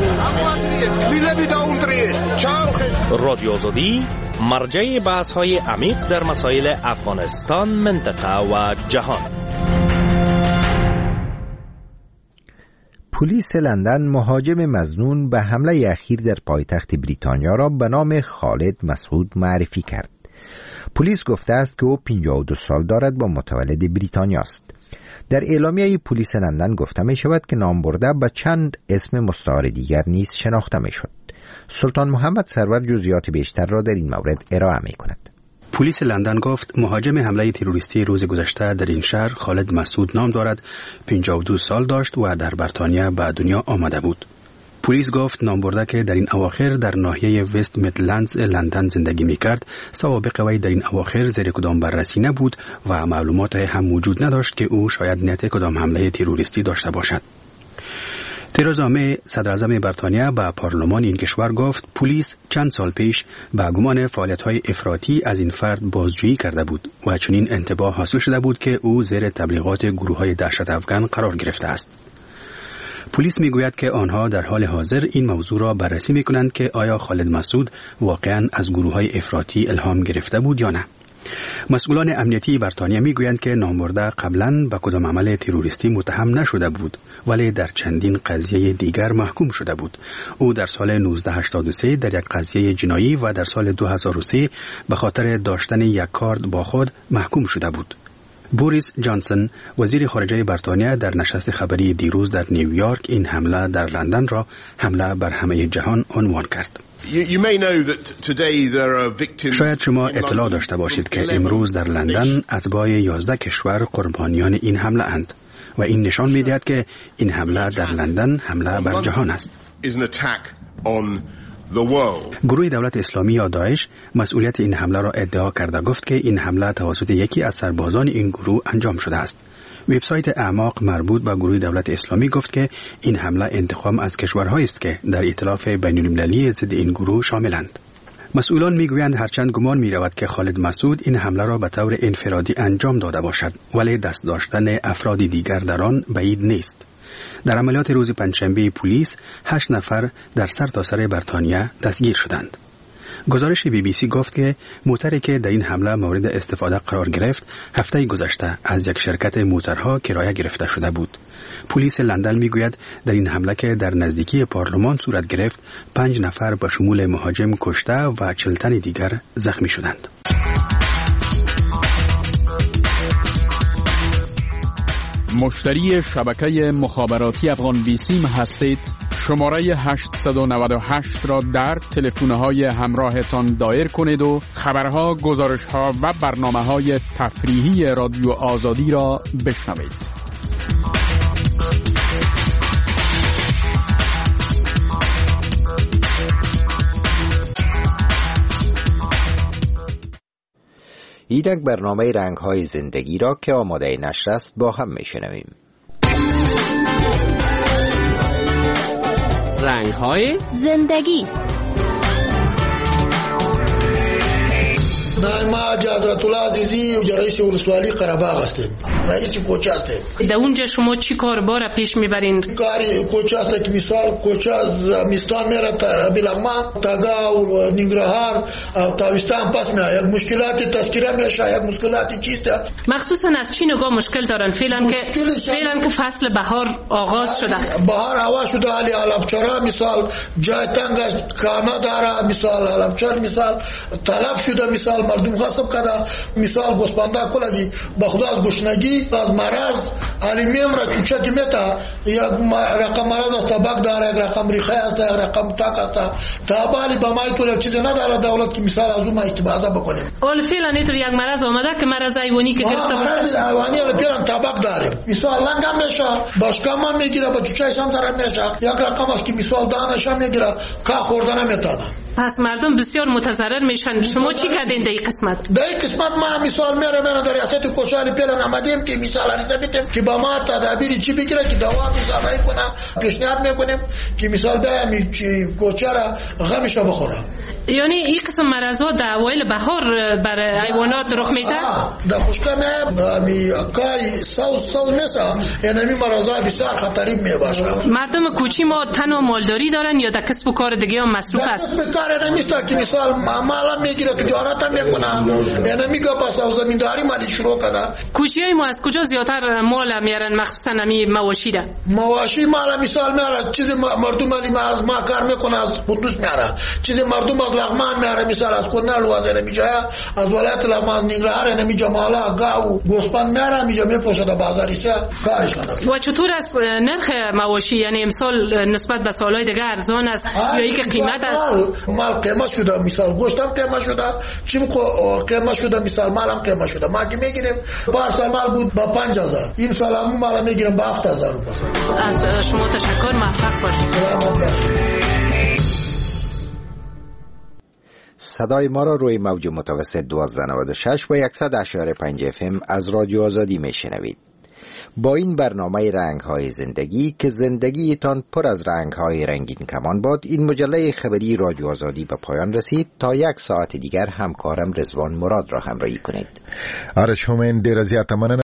16. رادیو آزادی مرجع بحث‌های عمیق در مسائل افغانستان، منطقه و جهان. پلیس لندن مهاجم مظنون به حمله اخیر در پایتخت بریتانیا را به نام خالد مسعود معرفی کرد. پلیس گفته است که او 52 سال دارد و متولد بریتانیا است. در اعلامیه پلیس لندن گفته می شود که نامبرده به چند اسم مستعار دیگر نیز شناخته می شد. سلطان محمد سرور جزئیات بیشتر را در این مورد ارائه می کند. پلیس لندن گفت مهاجم حمله تروریستی روز گذشته در این شهر خالد مسعود نام دارد، 52 سال داشت و در بریتانیا به دنیا آمده بود. پلیس گفت نامبرده که در این اواخر در ناحیه وست میدلندز لندن زندگی می‌کرد، سوابق وی در این اواخر زیر کدام بررسی نبود و معلومات هم وجود نداشت که او شاید نیت کدام حمله تروریستی داشته باشد. ترزا می صدر اعظم بریتانیا به پارلمان این کشور گفت پلیس چند سال پیش به گمان فعالیت‌های افراطی از این فرد بازجویی کرده بود و چنین انتباه حاصل شده بود که او زیر تبلیغات گروه‌های دهشت افغان قرار گرفته است. پلیس میگوید که آنها در حال حاضر این موضوع را بررسی میکنند که آیا خالد مسعود واقعاً از گروه‌های افراطی الهام گرفته بود یا نه. مسئولان امنیتی بریتانیا میگویند که نامبرده قبلاً به کدام عمل تروریستی متهم نشده بود، ولی در چندین قضیه دیگر محکوم شده بود. او در سال 1983 در یک قضیه جنایی و در سال 2003 به خاطر داشتن یک کارت با خود محکوم شده بود. بوریس جانسون وزیر خارجه بریتانیا در نشست خبری دیروز در نیویورک این حمله در لندن را حمله بر همه جهان عنوان کرد. شاید شما اطلاع داشته باشید که امروز در لندن اتباع 11 کشور قربانیان این حمله اند و این نشان می‌دهد که این حمله در لندن حمله بر جهان است. گروه دولت اسلامی یا داعش مسئولیت این حمله را ادعا کرده گفت که این حمله توسط یکی از سربازان این گروه انجام شده است. وبسایت اعماق مربوط به گروه دولت اسلامی گفت که این حمله انتقام از کشورهایی است که در ائتلاف بین‌المللی ضد این گروه شاملند. مسئولان میگویند هرچند گمان می‌رود که خالد مسعود این حمله را به طور انفرادی انجام داده باشد، ولی دست داشتن افراد دیگر در آن بعید نیست. در عملیات روز پنجشنبه پلیس 8 نفر در سرتاسر بریتانیا دستگیر شدند. گزارش BBC گفت که موتری که در این حمله مورد استفاده قرار گرفت هفته گذشته از یک شرکت موترها کرایه گرفته شده بود. پلیس لندن میگوید در این حمله که در نزدیکی پارلمان صورت گرفت 5 نفر به شمول مهاجم کشته و 40 تن دیگر زخمی شدند. مشتری شبکه مخابراتی افغان بیسیم هستید؟ شماره 898 را در تلفن‌های همراهتان دایر کنید و خبرها، گزارش‌ها و برنامه‌های تفریحی رادیو آزادی را بشنوید. اینک برنامه رنگ‌های زندگی را که آماده نشر است با هم میشنویم. رنگ‌های زندگی. ما حضرت الله عزیزی رئیس ولسوالی قره‌باغ هستیم، رئیس کوچه هستیم. در اونجا شما چی کار باره پیش میبرین؟ کاری کوچه هست که مثال کوچه از زمستان میره تا بیلغمان، تاگاو، ننگرهار، تابستان پس میاد. یک مشکلاتی تذکره میشه، یک مشکلاتی چیسته. مخصوصا از چی نگاه مشکل دارن؟ فعلا که فصل بهار آغاز شده. بهار هوا شده، علی علبچرا مثال جای تنگ کانا داره، مثال علبچر مثال طلب شده، مثال مردم خاصب کرده، مثال گوسپنده کلگی با خدا از گشنگی، از مرض علمیم را چوچه که میتا، یک رقم مرض است، طبق داره، یک رقم ریخه است، یک رقم تاک است، تابالی با مای طول یک چیزی نداره دولت که مثال از اون ما استفاده بکنیم. اول فعلا نیتر یک مرض آمده که مرض حیوانی که گرفته باشه. مرض حیوانی الان طبق داره، مثال لنگ هم میشه، باشکام هم میگیره، با چوچه هم سر میشه، یک رقم است که مثال دانش هم میگیره، که خوردن میتونه. پس مردم بسیار متضرر میشن. شما چی کردین در این قسمت؟ در این قسمت ما مثال میارم، من در ریاست کوشال پیلان آمدیم که مثال عریضه بدیم که با ما تدابیر چی بگیره که دوا مثال کنه، پیشنهاد میکنیم که مثال بیامی کوچه را غمش بخوره. یعنی این قسم مرضا در اوایل بهار بر حیوانات رخ میده؟ در خشکه می کای سو نسا، یعنی مرضا بسیار خطری میباشه. مردم کوچی ما تنها مالداری دارن یا در کسب و کار دیگه هم مصروف است؟ در کسب و کار نمیسته که مثال مالا میگیره، تجارت هم میکنه، یعنی میگه پس از زمینداری مالی شروع کنه. کوچیای ما از کجا زیادتر مال میارن، مخصوصا امی مواشی ده؟ مواشی مال مثال میاره، چیز مردم مالی ما کار میکنه از قدوس میاره، چیز مردم از لغمان میاره، مثال از کنال و از نمیجای از ولایت لغمان نگرهار نمیجا مالا گاو گوسفند میاره، میجا میپوشه در بازاریش کارش کنه. و چطور است نرخ مواشی؟ یعنی امسال نسبت به سالهای دیگه ارزان است یا اینکه قیمت است؟ مال قیمت شده، مثال گوشت هم قیمت شده، چیم قیمت شده، مثال مال هم قیمت شده. ما که میگیریم پارسال مال بود با 5000، این سال هم مال میگیریم با 7000 روپیه. از شما تشکر، موفق باشید. سلامت باشید. صدای ما را روی موج متوسط 1296 و 100.5 FM از رادیو آزادی میشنوید. با این برنامه رنگ‌های زندگی که زندگیتان پر از رنگ‌های رنگین کمان باد، این مجله خبری رادیو آزادی به پایان رسید. تا 1 ساعت دیگر همکارم رضوان مراد را همراهی کنید. آرش همین ډیر زیاته مننه.